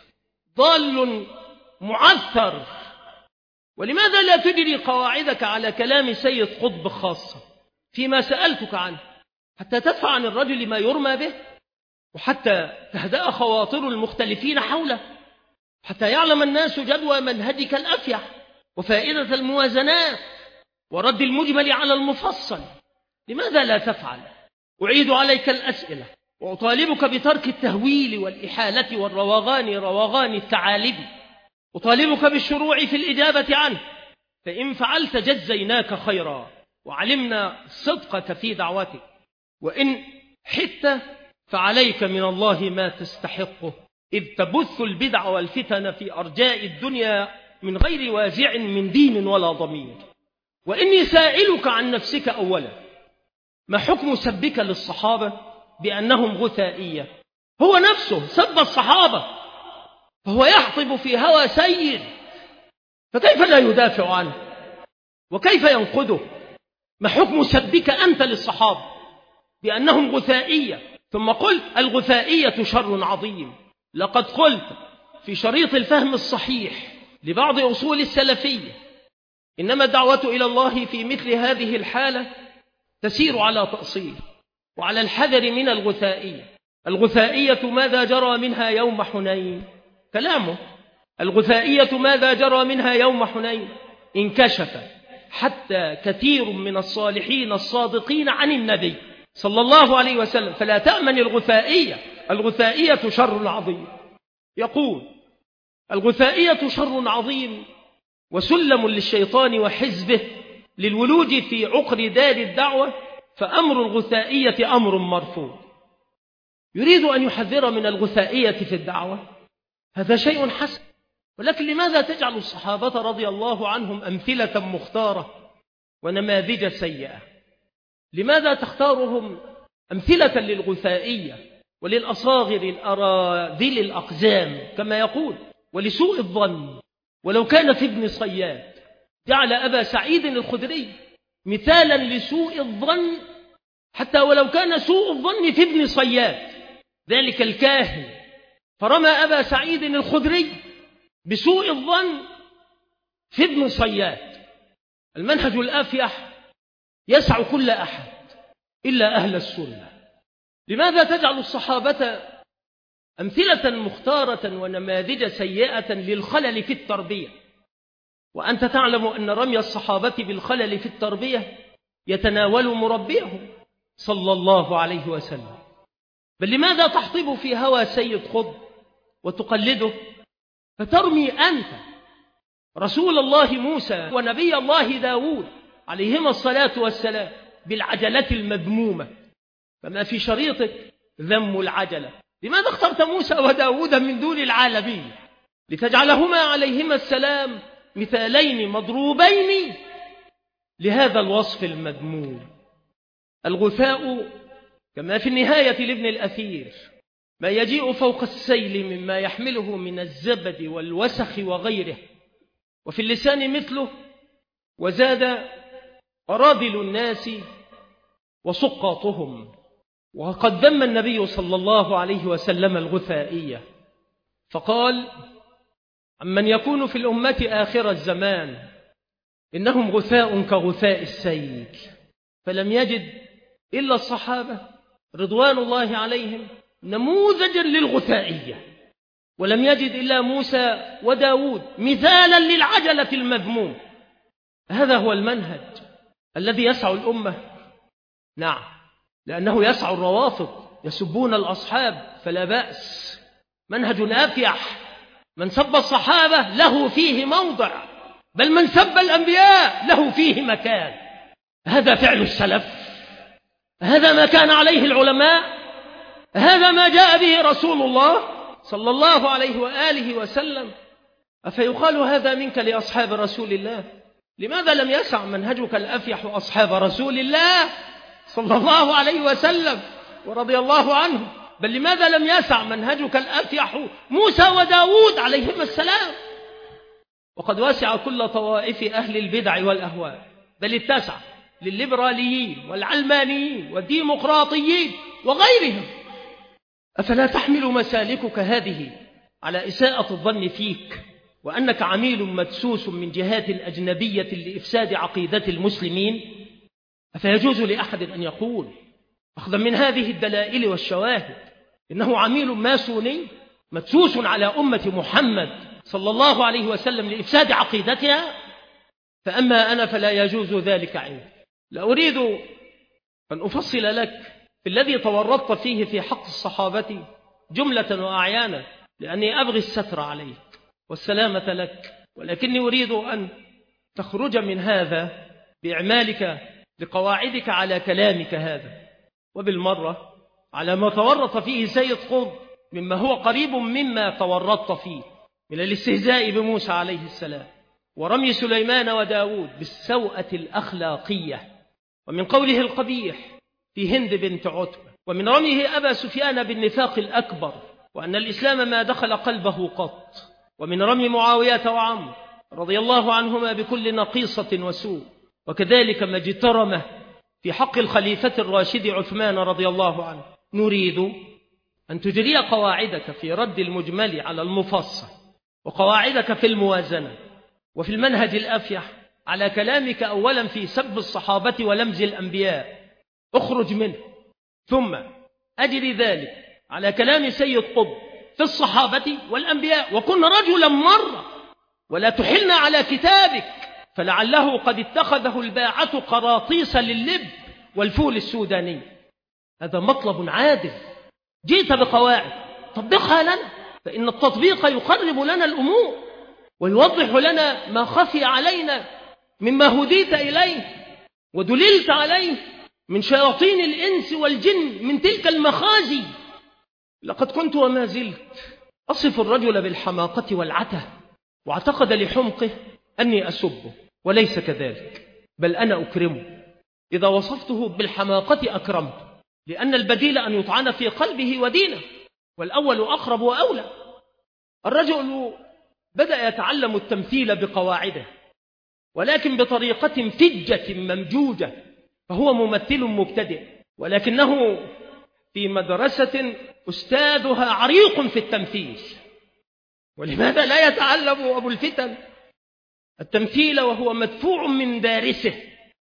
ضال معثر. ولماذا لا تجري قواعدك على كلام سيد قطب خاصة فيما سألتك عنه حتى تدفع عن الرجل ما يرمى به وحتى تهدأ خواطر المختلفين حوله، حتى يعلم الناس جدوى منهجك الأفيح وفائدة الموازنات ورد المجمل على المفصل؟ لماذا لا تفعل؟ أعيد عليك الأسئلة وأطالبك بترك التهويل والإحالة والروغان روغان الثعالب، أطالبك بالشروع في الإجابة عنه، فإن فعلت جزيناك خيرا وعلمنا صدقك في دعوتك، وإن حدت فعليك من الله ما تستحقه، إذ تبث البدع والفتن في أرجاء الدنيا من غير وازع من دين ولا ضمير. وإني سائلك عن نفسك أولا، ما حكم سبك للصحابة بأنهم غثائية؟ هو نفسه سب الصحابة فهو يحطب في هوى سيد، فكيف لا يدافع عنه وكيف ينقده؟ ما حكم سبك أنت للصحابة بأنهم غثائية؟ ثم قلت الغثائية شر عظيم. لقد قلت في شريط الفهم الصحيح لبعض أصول السلفية إنما الدعوة إلى الله في مثل هذه الحالة تسير على تأصيل وعلى الحذر من الغثائية. الغثائية ماذا جرى منها يوم حنين؟ كلامه الغثائية ماذا جرى منها يوم حنين؟ انكشف حتى كثير من الصالحين الصادقين عن النبي صلى الله عليه وسلم، فلا تأمن الغثائية، الغثائية شر عظيم. يقول الغثائية شر عظيم وسلم للشيطان وحزبه للولوج في عقر دار الدعوة، فأمر الغثائية أمر مرفوض. يريد أن يحذر من الغثائية في الدعوة، هذا شيء حسن، ولكن لماذا تجعل الصحابة رضي الله عنهم أمثلة مختارة ونماذج سيئة؟ لماذا تختارهم أمثلة للغثائية وللأصاغر الأراذل الأقزام كما يقول، ولسوء الظن؟ ولو كان في ابن صياد جعل أبا سعيد الخدري مثالا لسوء الظن، حتى ولو كان سوء الظن في ابن صياد ذلك الكاهن، فرمى أبا سعيد الخدري بسوء الظن في ابن صياد. المنهج الأفيح يسع كل أحد إلا أهل السنة. لماذا تجعل الصحابة أمثلة مختارة ونماذج سيئة للخلل في التربية، وأنت تعلم أن رمي الصحابة بالخلل في التربية يتناول مربيهم صلى الله عليه وسلم؟ بل لماذا تحطب في هوى سيد خضر وتقلده، فترمي أنت رسول الله موسى ونبي الله داود عليهما الصلاة والسلام بالعجلة المذمومة؟ فما في شريطك ذم العجلة. لماذا اخترت موسى وداود من دون العالمين لتجعلهما عليهما السلام مثالين مضروبين لهذا الوصف المذموم؟ الغثاء كما في النهاية لابن الأثير ما يجيء فوق السيل مما يحمله من الزبد والوسخ وغيره، وفي اللسان مثله، وزاد أراذل الناس وسقاطهم. وقد ذم النبي صلى الله عليه وسلم الغثائية فقال عمن يكون في الأمة آخر الزمان إنهم غثاء كغثاء السيل، فلم يجد إلا الصحابة رضوان الله عليهم نموذجا للغثائية، ولم يجد إلا موسى وداود مثالا للعجلة المذموم. هذا هو المنهج الذي يسع الأمة؟ نعم، لأنه يسع الروافض يسبون الأصحاب فلا بأس، منهج أفيح. من سب الصحابة له فيه موضع، بل من سب الأنبياء له فيه مكان. هذا فعل السلف، هذا ما كان عليه العلماء، هذا ما جاء به رسول الله صلى الله عليه وآله وسلم. أفيقال هذا منك لأصحاب رسول الله؟ لماذا لم يسع منهجك الأفيح أصحاب رسول الله صلى الله عليه وسلم ورضي الله عنه؟ بل لماذا لم يسع منهجك الأفيح موسى وداود عليهما السلام؟ وقد وسع كل طوائف أهل البدع والأهواء، بل اتسع للليبراليين والعلمانيين والديمقراطيين وغيرهم. أفلا تحمل مسالكك هذه على إساءة الظن فيك وأنك عميل مدسوس من جهات أجنبية لإفساد عقيدة المسلمين؟ أفيجوز لأحد أن يقول أخذا من هذه الدلائل والشواهد إنه عميل ماسوني مدسوس على أمة محمد صلى الله عليه وسلم لإفساد عقيدتها؟ فأما أنا فلا يجوز ذلك عندي. لا أريد أن أفصل لك في الذي تورطت فيه في حق الصحابة جملة وأعيانا، لأني أبغي الستر عليك والسلامة لك، ولكني أريد أن تخرج من هذا بإعمالك لقواعدك على كلامك هذا، وبالمرة على ما تورط فيه سيد قطب مما هو قريب مما تورطت فيه من الاستهزاء بموسى عليه السلام، ورمي سليمان وداود بالسوءة الأخلاقية، ومن قوله القبيح في هند بنت عتبة، ومن رميه أبا سفيان بالنفاق الأكبر وأن الإسلام ما دخل قلبه قط، ومن رمي معاوية وعمرو رضي الله عنهما بكل نقيصة وسوء، وكذلك ما اجترمه في حق الخليفة الراشد عثمان رضي الله عنه. نريد أن تجري قواعدك في رد المجمل على المفصل، وقواعدك في الموازنة وفي المنهج الأفيح على كلامك أولا في سب الصحابة ولمز الأنبياء، اخرج منه، ثم أجري ذلك على كلام سيد قطب في الصحابة والأنبياء، وكن رجلا مرة ولا تحلنا على كتابك، فلعله قد اتخذه الباعة قراطيس لللب والفول السوداني. هذا مطلب عادل، جئت بقواعد طبقها لنا، فإن التطبيق يقرب لنا الأمور ويوضح لنا ما خفي علينا مما هديت إليه ودللت عليه من شياطين الإنس والجن من تلك المخازي. لقد كنت وما زلت أصف الرجل بالحماقة والعته، واعتقد لحمقه أني أسبه، وليس كذلك، بل أنا أكرمه. إذا وصفته بالحماقة أكرمته، لأن البديل أن يطعن في قلبه ودينه، والأول أقرب وأولى. الرجل بدأ يتعلم التمثيل بقواعده، ولكن بطريقة فجة ممجوجة، فهو ممثل مبتدئ، ولكنه في مدرسة أستاذها عريق في التمثيل. ولماذا لا يتعلم أبو الفتن التمثيل وهو مدفوع من دارسه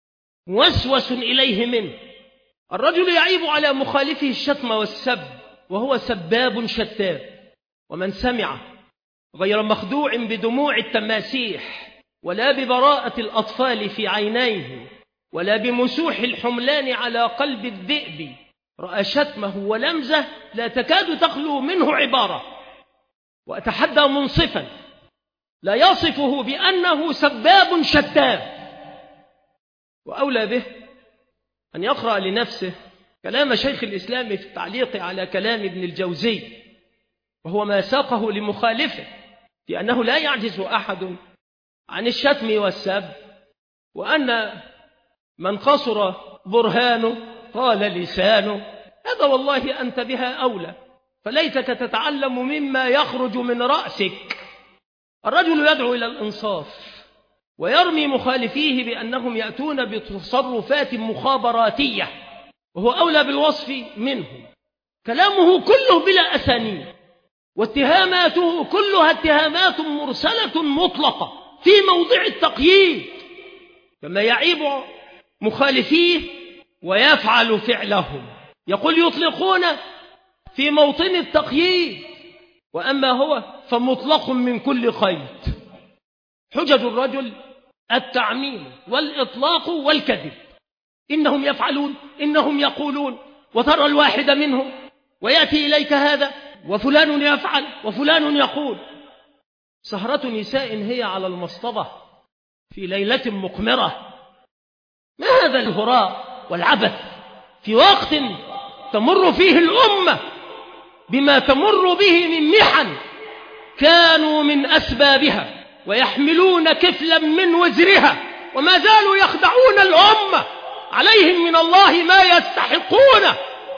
موسوس إليه منه؟ الرجل يعيب على مخالفه الشتم والسب وهو سباب شتاب، ومن سمع غير مخدوع بدموع التماسيح ولا ببراءة الأطفال في عينيه ولا بمسوح الحملان على قلب الذئب رأى شتمه ولمزه لا تكاد تخلو منه عبارة. وأتحدى منصفا لا يصفه بأنه سباب شتاب. وأولى به أن يقرأ لنفسه كلام شيخ الإسلام في التعليق على كلام ابن الجوزي، وهو ما ساقه لمخالفه في أنه لا يعجز أحد عن الشتم والسب، وأن من قصر برهانه طال لسانه. هذا والله أنت بها أولى، فليتك تتعلم مما يخرج من رأسك. الرجل يدعو إلى الإنصاف ويرمي مخالفيه بأنهم يأتون بتصرفات مخابراتية، وهو أولى بالوصف منهم. كلامه كله بلا أسانيد، واتهاماته كلها اتهامات مرسلة مطلقة في موضع التقييد، كما يعيب مخالفيه ويفعل فعلهم. يقول يطلقون في موطن التقييد، وأما هو فمطلق من كل قيد. حجج الرجل التعميم والإطلاق والكذب، إنهم يفعلون، إنهم يقولون، وترى الواحد منهم ويأتي إليك هذا وفلان يفعل وفلان يقول. سهرة نساء هي على المصطبة في ليلة مقمرة. ما هذا الهراء والعبث في وقت تمر فيه الأمة بما تمر به من محن كانوا من أسبابها ويحملون كفلا من وزرها، وما زالوا يخدعون الأمة، عليهم من الله ما يستحقونه.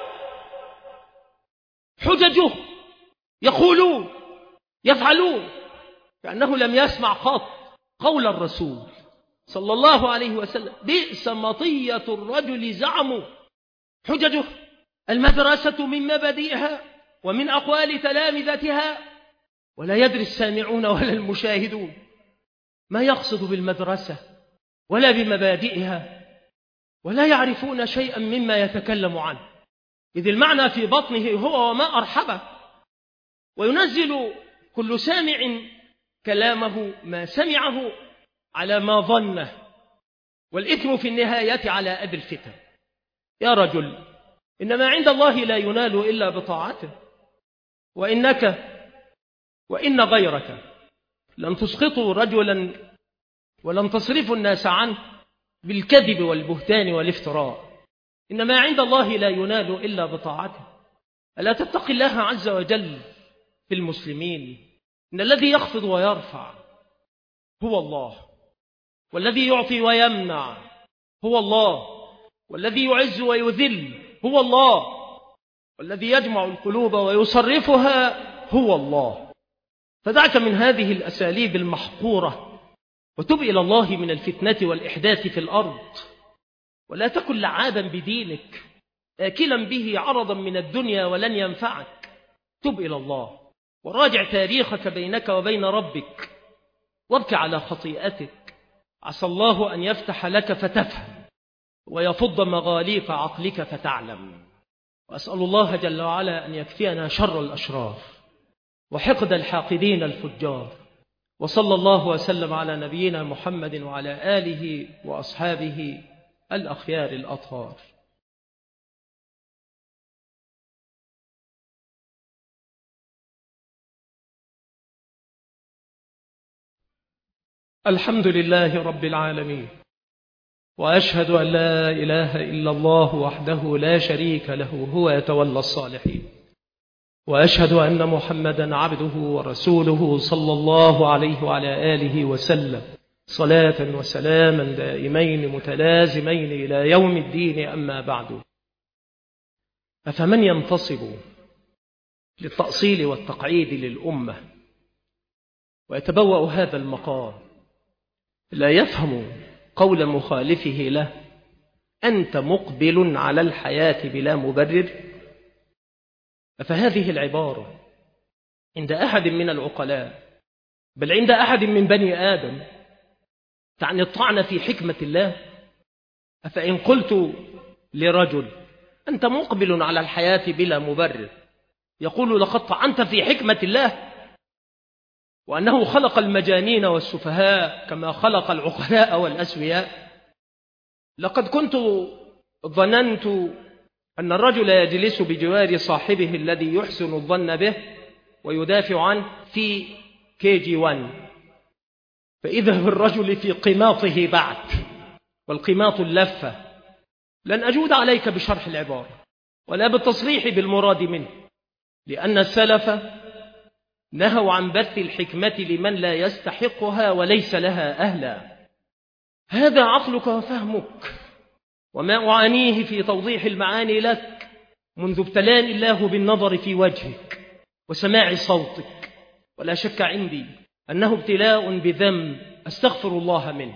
حججه يقولون يفعلون كأنه لم يسمع قط قول الرسول صلى الله عليه وسلم: بئس مطية الرجل زعموا. حججه المدرسة من مبادئها ومن أقوال تلامذتها، ولا يدري السامعون ولا المشاهدون ما يقصد بالمدرسة ولا بمبادئها، ولا يعرفون شيئا مما يتكلم عنه، إذ المعنى في بطنه هو وما أرحبه. وينزل كل سامع كلامه ما سمعه على ما ظنه، والإثم في النهاية على أبي الفتن. يا رجل، إنما عند الله لا ينال إلا بطاعته، وإنك وإن غيرك لن تسقطوا رجلا ولن تصرفوا الناس عنه بالكذب والبهتان والافتراء، إنما عند الله لا ينال إلا بطاعته. ألا تتقي الله عز وجل في المسلمين؟ إن الذي يخفض ويرفع هو الله، والذي يعطي ويمنع هو الله، والذي يعز ويذل هو الله، والذي يجمع القلوب ويصرفها هو الله. فدعك من هذه الأساليب المحقورة وتب إلى الله من الفتنة والإحداث في الأرض، ولا تكن لعابا بدينك آكلا به عرضا من الدنيا ولن ينفعك. تب إلى الله وراجع تاريخك بينك وبين ربك، وابك على خطيئتك، عسى الله أن يفتح لك فتفهم ويفض مغاليق عقلك فتعلم. وأسأل الله جل وعلا أن يكفينا شر الأشرار وحقد الحاقدين الفجار. وصلى الله وسلم على نبينا محمد وعلى آله وأصحابه الأخيار الأطهار. الحمد لله رب العالمين، وأشهد أن لا إله إلا الله وحده لا شريك له هو يتولى الصالحين، وأشهد أن محمدا عبده ورسوله صلى الله عليه وعلى آله وسلم صلاة وسلاما دائمين متلازمين إلى يوم الدين. أما بعد، أفمن ينتصب للتأصيل والتقعيد للأمة ويتبوأ هذا المقام لا يفهم قول مخالفه له أنت مقبل على الحياة بلا مبرر؟ فهذه العبارة عند أحد من العقلاء، بل عند أحد من بني آدم، تعني الطعن في حكمة الله. أفإن قلت لرجل أنت مقبل على الحياة بلا مبرر، يقول لقد طعنت في حكمة الله، وأنه خلق المجانين والسفهاء كما خلق العقلاء والأسوياء. لقد كنت ظننت أن الرجل يجلس بجوار صاحبه الذي يحسن الظن به ويدافع عنه في كي جي وان، فإذا بالرجل في قماطه بعد، والقماط اللفة. لن أجود عليك بشرح العبارة ولا بالتصريح بالمراد منه، لأن السلف نهوا عن بث الحكمة لمن لا يستحقها وليس لها أهلا. هذا عقلك وفهمك، وما أعانيه في توضيح المعاني لك منذ ابتلاني الله بالنظر في وجهك وسماع صوتك، ولا شك عندي أنه ابتلاء بذنب أستغفر الله منه.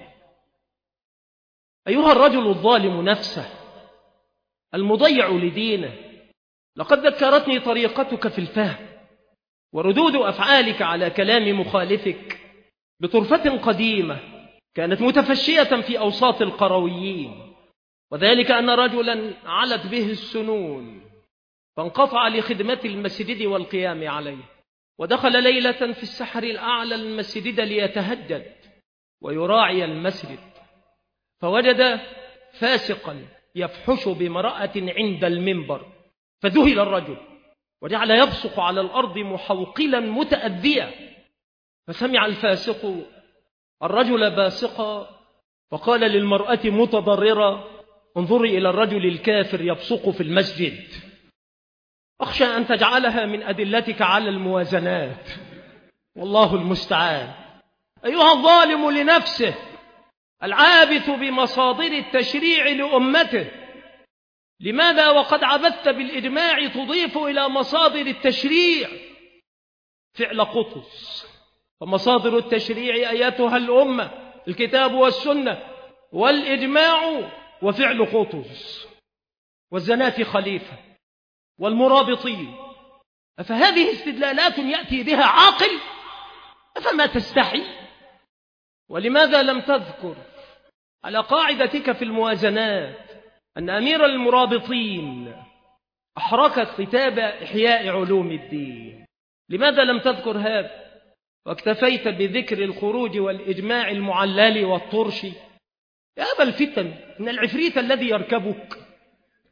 أيها الرجل الظالم نفسه المضيع لدينه، لقد ذكرتني طريقتك في الفهم وردود أفعالك على كلام مخالفك بطرفة قديمة كانت متفشية في أوساط القرويين، وذلك أن رجلا علت به السنون فانقطع لخدمة المسجد والقيام عليه، ودخل ليلة في السحر الأعلى المسجد ليتهجد ويراعي المسجد، فوجد فاسقا يفحش بامرأة عند المنبر، فذهل الرجل وجعل يبصق على الأرض محوقلا متأذيا، فسمع الفاسق الرجل باسقا فقال للمرأة متضررة انظري إلى الرجل الكافر يبصق في المسجد، أخشى أن تجعلها من أدلتك على الموازنات، والله المستعان. أيها الظالم لنفسه العابث بمصادر التشريع لأمته، لماذا وقد عبثت بالإجماع تضيف إلى مصادر التشريع فعل قطز؟ فمصادر التشريع أيتها الأمة الكتاب والسنة والإجماع وفعل قطز، والزنات خليفة والمرابطين. أفهذه استدلالات يأتي بها عاقل؟ أفما تستحي؟ ولماذا لم تذكر على قاعدتك في الموازنات أن أمير المرابطين أحرك كتاب إحياء علوم الدين؟ لماذا لم تذكر هذا واكتفيت بذكر الخروج والإجماع المعلل والطرش؟ يا أبا الفتن، إن العفريت الذي يركبك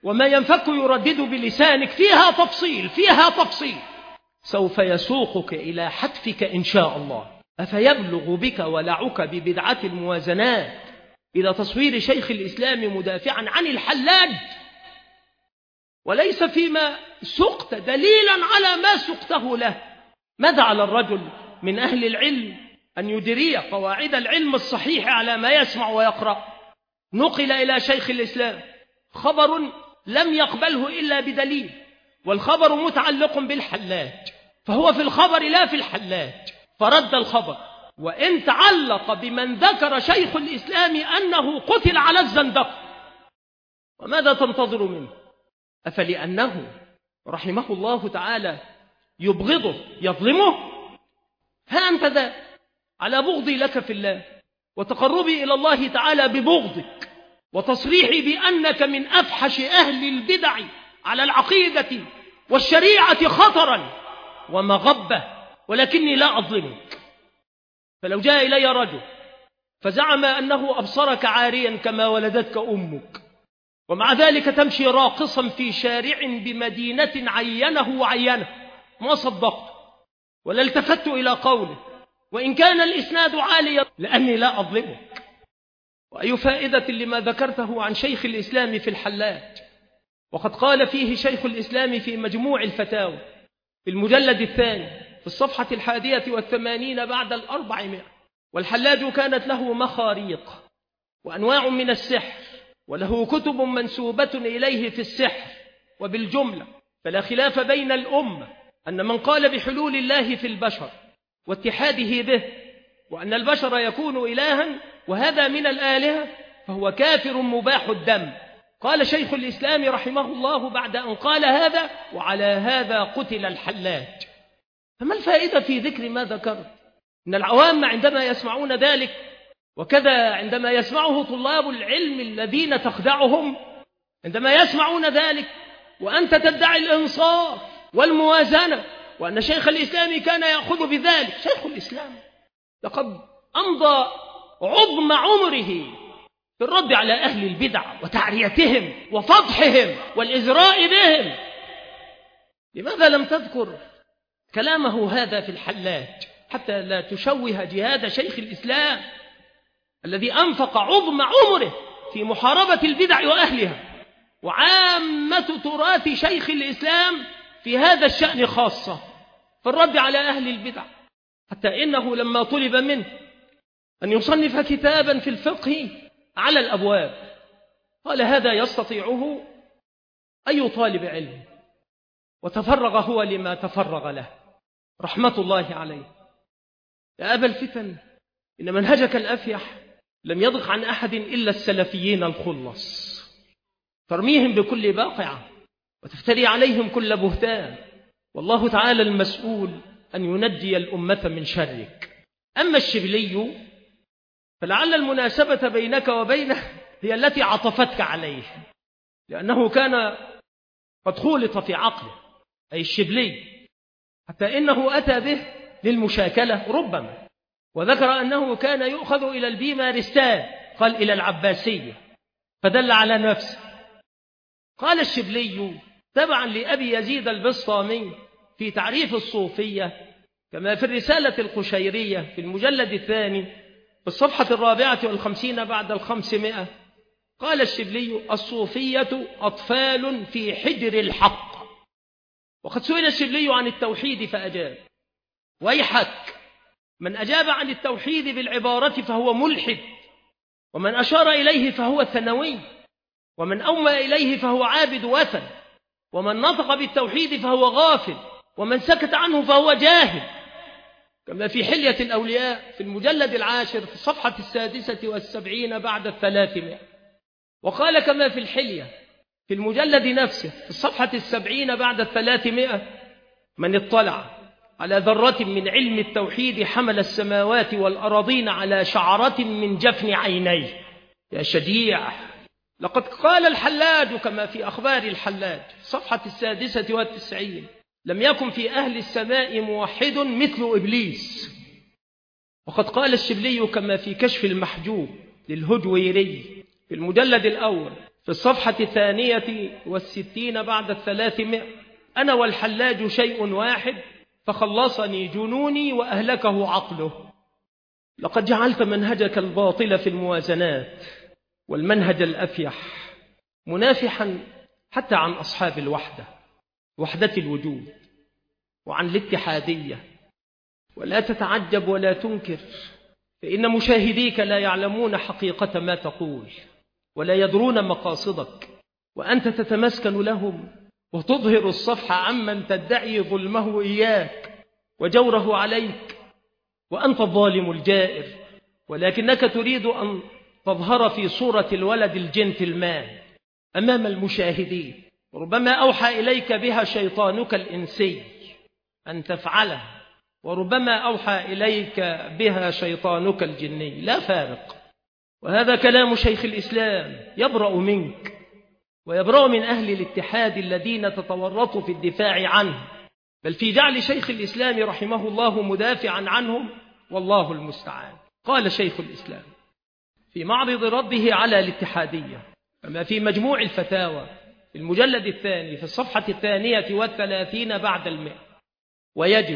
وما ينفك يردد بلسانك فيها تفصيل فيها تفصيل سوف يسوقك إلى حتفك إن شاء الله. أفيبلغ بك ولعك ببدعة الموازنات إلى تصوير شيخ الإسلام مدافعا عن الحلاج، وليس فيما سقت دليلا على ما سقته له؟ ماذا على الرجل من أهل العلم أن يدري قواعد العلم الصحيح على ما يسمع ويقرأ؟ نقل إلى شيخ الإسلام خبر لم يقبله إلا بدليل، والخبر متعلق بالحلاج، فهو في الخبر لا في الحلاج، فرد الخبر، وإن تعلق بمن ذكر شيخ الإسلام أنه قتل على الزندقة. وماذا تنتظر منه؟ أفلأنه رحمه الله تعالى يبغضه يظلمه؟ ها أنت ذا على بغضي لك في الله وتقربي إلى الله تعالى ببغضك وتصريحي بأنك من أفحش أهل البدع على العقيدة والشريعة خطرا ومغبة، ولكني لا أظلمك. فلو جاء إلي رجل فزعم أنه أبصرك عاريا كما ولدتك أمك، ومع ذلك تمشي راقصا في شارع بمدينة عينه وعينه، ما صدقت ولا التفت إلى قوله وإن كان الإسناد عاليا، لأني لا أظلمك. وأي فائدة لما ذكرته عن شيخ الإسلام في الحلاج؟ وقد قال فيه شيخ الإسلام في مجموع الفتاوى في المجلد الثاني في الصفحة الحادية والثمانين بعد الأربعمائة: والحلاج كانت له مخاريق وأنواع من السحر، وله كتب منسوبة إليه في السحر، وبالجملة فلا خلاف بين الأمة أن من قال بحلول الله في البشر واتحاده به، وأن البشر يكون إلها وهذا من الآلهة، فهو كافر مباح الدم. قال شيخ الإسلام رحمه الله بعد أن قال هذا: وعلى هذا قتل الحلاج. فما الفائدة في ذكر ما ذكرت؟ إن العوام عندما يسمعون ذلك، وكذا عندما يسمعه طلاب العلم الذين تخدعهم، عندما يسمعون ذلك وأنت تدعي الإنصاف والموازنة وأن شيخ الإسلام كان يأخذ بذلك، شيخ الإسلام لقد أمضى عظم عمره في الرد على أهل البدع وتعريتهم وفضحهم والإزراء بهم. لماذا لم تذكر كلامه هذا في الحلاج حتى لا تشوه جهاد شيخ الإسلام الذي أنفق عظم عمره في محاربة البدع وأهلها، وعامة تراث شيخ الإسلام في هذا الشأن خاصة في الرد على أهل البدع، حتى إنه لما طلب منه أن يصنف كتابا في الفقه على الأبواب قال: هذا يستطيعه أي طالب علم، وتفرغ هو لما تفرغ له رحمة الله عليه. يا أبا الفتن، إن منهجك الأفيح لم يضغ عن أحد إلا السلفيين الخلص، ترميهم بكل باقعة وتفتري عليهم كل بهتان، والله تعالى المسؤول أن ينجي الأمة من شرك. أما الشبلي فلعل المناسبة بينك وبينه هي التي عطفتك عليه، لأنه كان قد خولط في عقله، أي الشبلي، حتى إنه أتى به للمشاكلة ربما، وذكر أنه كان يؤخذ إلى البيمارستان، قال إلى العباسية، فدل على نفسه. قال الشبلي تبعا لأبي يزيد البسطامي في تعريف الصوفية، كما في الرسالة القشيرية في المجلد الثاني في الصفحة الرابعة والخمسين بعد الخمسمائة، قال الشبلي: الصوفية أطفال في حجر الحق. وقد سئل الشبلي عن التوحيد فأجاب: ويحك، من أجاب عن التوحيد بالعبارة فهو ملحد، ومن أشار إليه فهو ثانوي، ومن أومى إليه فهو عابد وثن، ومن نطق بالتوحيد فهو غافل، ومن سكت عنه فهو جاهل. كما في حلية الأولياء في المجلد العاشر في الصفحة السادسة والسبعين بعد الثلاثمائة. وقال كما في الحلية في المجلد نفسه في الصفحة السبعين بعد الثلاثمائة: من اطلع على ذرة من علم التوحيد حمل السماوات والأراضين على شعرة من جفن عينيه. يا شجيع، لقد قال الحلاج كما في أخبار الحلاج في الصفحة السادسة والتسعين: لم يكن في أهل السماء موحد مثل إبليس. وقد قال الشبلي كما في كشف المحجوب للهجويري في المجلد الأول في الصفحة الثانية والستين بعد الثلاثمائة: أنا والحلاج شيء واحد، فخلصني جنوني وأهلكه عقله. لقد جعلت منهجك الباطل في الموازنات والمنهج الأفيح منافحا حتى عن أصحاب الوحدة، وحدة الوجود، وعن الاتحادية. ولا تتعجب ولا تنكر، فإن مشاهديك لا يعلمون حقيقة ما تقول ولا يدرون مقاصدك، وأنت تتمسكن لهم وتظهر الصفح عمن تدعي ظلمه إياك وجوره عليك، وأنت الظالم الجائر، ولكنك تريد أن تظهر في صورة الولد الجنتلمان أمام المشاهدين، وربما أوحى إليك بها شيطانك الإنسي أن تفعله، وربما أوحى إليك بها شيطانك الجني، لا فارق. وهذا كلام شيخ الإسلام يبرأ منك ويبرأ من أهل الاتحاد الذين تتورطوا في الدفاع عنه، بل في جعل شيخ الإسلام رحمه الله مدافعا عنهم، والله المستعان. قال شيخ الإسلام في معرض رده على الاتحادية كما في مجموع الفتاوى في المجلد الثاني في الصفحة الثانية والثلاثين بعد المئة: ويجب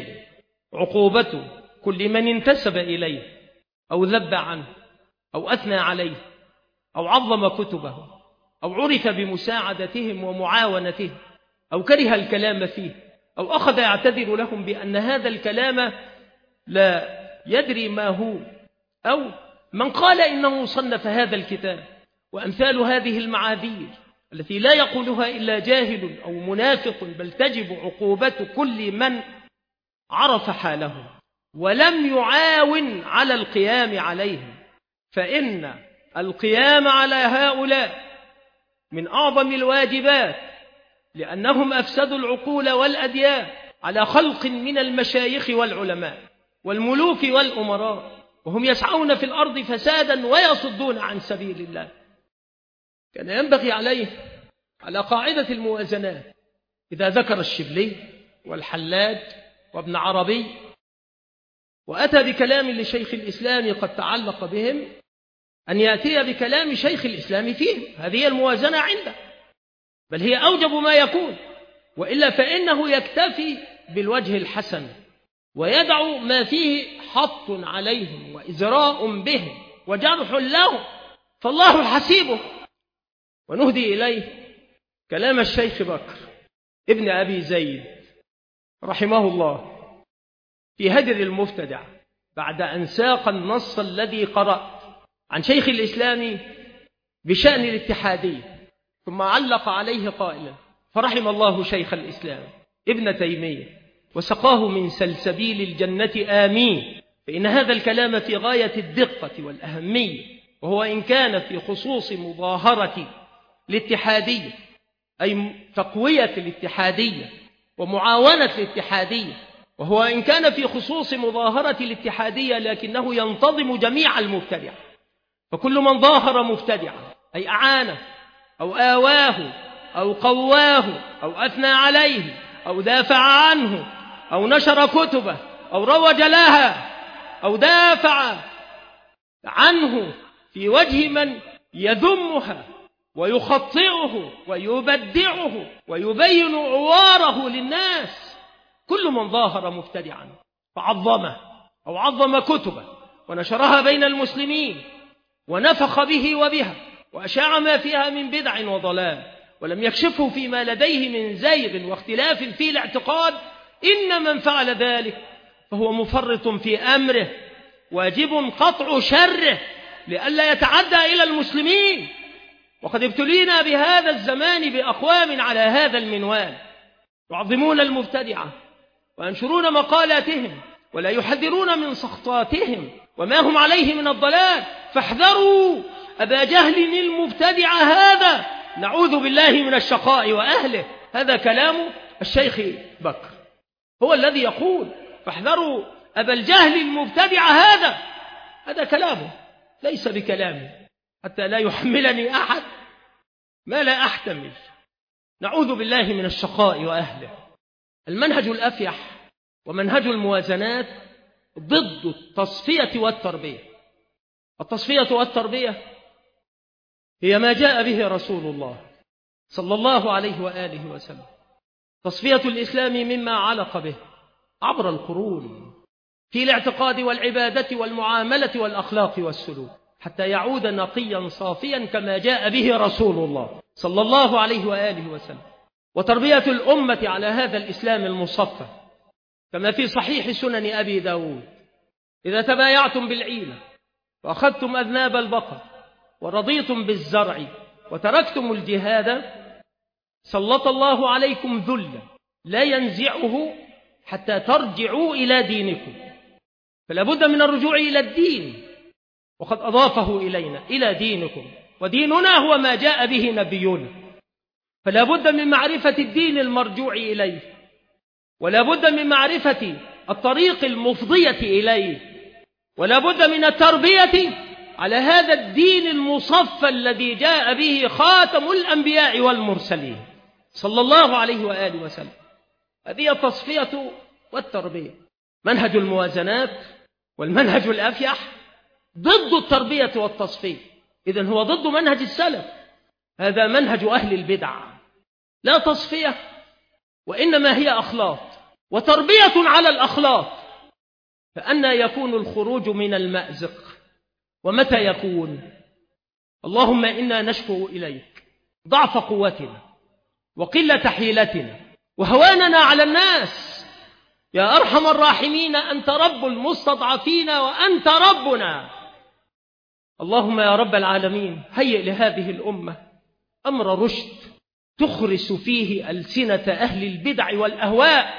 عقوبة كل من انتسب إليه أو ذب عنه أو أثنى عليه أو عظم كتبه أو عرف بمساعدتهم ومعاونتهم أو كره الكلام فيه أو أخذ يعتذر لهم بأن هذا الكلام لا يدري ما هو، أو من قال إنه صنف هذا الكتاب، وأمثال هذه المعاذير التي لا يقولها إلا جاهل أو منافق، بل تجب عقوبة كل من عرف حاله ولم يعاون على القيام عليهم، فإن القيام على هؤلاء من أعظم الواجبات، لأنهم أفسدوا العقول والأديان على خلق من المشايخ والعلماء والملوك والأمراء، وهم يسعون في الأرض فسادا ويصدون عن سبيل الله. كان ينبغي عليه على قاعدة الموازنات إذا ذكر الشبلي والحلاج وابن عربي وأتى بكلام لشيخ الإسلام قد تعلق بهم، أن يأتي بكلام شيخ الإسلام فيه، هذه الموازنة عنده، بل هي أوجب ما يكون، وإلا فإنه يكتفي بالوجه الحسن ويدع ما فيه حط عليهم وإزراء بهم وجرح لهم، فالله حسيبه. ونهدي إليه كلام الشيخ بكر ابن أبي زيد رحمه الله في هدر المفتدع بعد أن ساق النص الذي قرأت عن شيخ الإسلام بشأن الاتحادية، ثم علق عليه قائلا: فرحم الله شيخ الإسلام ابن تيمية وسقاه من سلسبيل الجنة آمين، فإن هذا الكلام في غاية الدقة والأهمية، وهو إن كان في خصوص مظاهرة الاتحادية أي تقوية الاتحادية ومعاونة الاتحادية، وهو إن كان في خصوص مظاهرة الاتحادية لكنه ينتظم جميع المبتدع، فكل من ظاهر مبتدعا أي أعانه أو آواه أو قواه أو أثنى عليه أو دافع عنه أو نشر كتبه أو روج لها أو دافع عنه في وجه من يذمها ويخطئه ويبدعه ويبين عواره للناس، كل من ظاهر مبتدعا فعظمه أو عظم كتبه ونشرها بين المسلمين ونفخ به وبها وأشاع ما فيها من بدع وضلال، ولم يكشفه فيما لديه من زيغ واختلاف في الاعتقاد، إن من فعل ذلك فهو مفرط في أمره، واجب قطع شره لئلا يتعدى إلى المسلمين. وقد ابتلينا بهذا الزمان بأقوام على هذا المنوال يعظمون المبتدعة وينشرون مقالاتهم ولا يحذرون من سخطاتهم وما هم عليه من الضلال، فاحذروا أبا جهل المبتدع هذا، نعوذ بالله من الشقاء وأهله. هذا كلام الشيخ بكر، هو الذي يقول فاحذروا أبا الجهل المبتدع هذا، هذا كلامه ليس بكلامه، حتى لا يحملني أحد ما لا أحتمل. نعوذ بالله من الشقاء وأهله. المنهج الأفيح ومنهج الموازنات ضد التصفية والتربية. التصفية والتربية هي ما جاء به رسول الله صلى الله عليه وآله وسلم، تصفية الإسلام مما علق به عبر القرون في الاعتقاد والعبادة والمعاملة والأخلاق والسلوك، حتى يعود نقيا صافيا كما جاء به رسول الله صلى الله عليه وآله وسلم، وتربية الأمة على هذا الإسلام المصفى كما في صحيح سنن أبي داود: إذا تبايعتم بالعينة وأخذتم أذناب البقر ورضيتم بالزرع وتركتم الجهاد سلط الله عليكم ذلا لا ينزعه حتى ترجعوا إلى دينكم. فلا بد من الرجوع إلى الدين، وقد أضافه إلينا: إلى دينكم، وديننا هو ما جاء به نبينا. فلا بد من معرفة الدين المرجوع إليه، ولا بد من معرفة الطريق المفضية إليه، ولا بد من التربية على هذا الدين المصفى الذي جاء به خاتم الأنبياء والمرسلين صلى الله عليه وآله وسلم. هذه التصفية والتربية. منهج الموازنات والمنهج الأفيح ضد التربية والتصفية، إذن هو ضد منهج السلف. هذا منهج أهل البدع، لا تصفية وإنما هي أخلاق وتربية على الأخلاق. فأنى يكون الخروج من المأزق؟ ومتى يكون؟ اللهم إنا نشكو إليك ضعف قوتنا وقلة حيلتنا وهواننا على الناس. يا أرحم الراحمين، أنت رب المستضعفين وأنت ربنا. اللهم يا رب العالمين، هيئ لهذه الأمة أمر رشد تخرس فيه ألسنة أهل البدع والأهواء،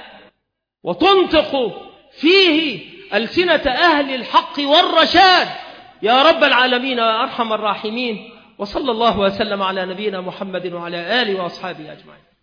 وتنطق فيه ألسنة أهل الحق والرشاد يا رب العالمين يا أرحم الراحمين. وصلى الله وسلم على نبينا محمد وعلى آله وأصحابه أجمعين.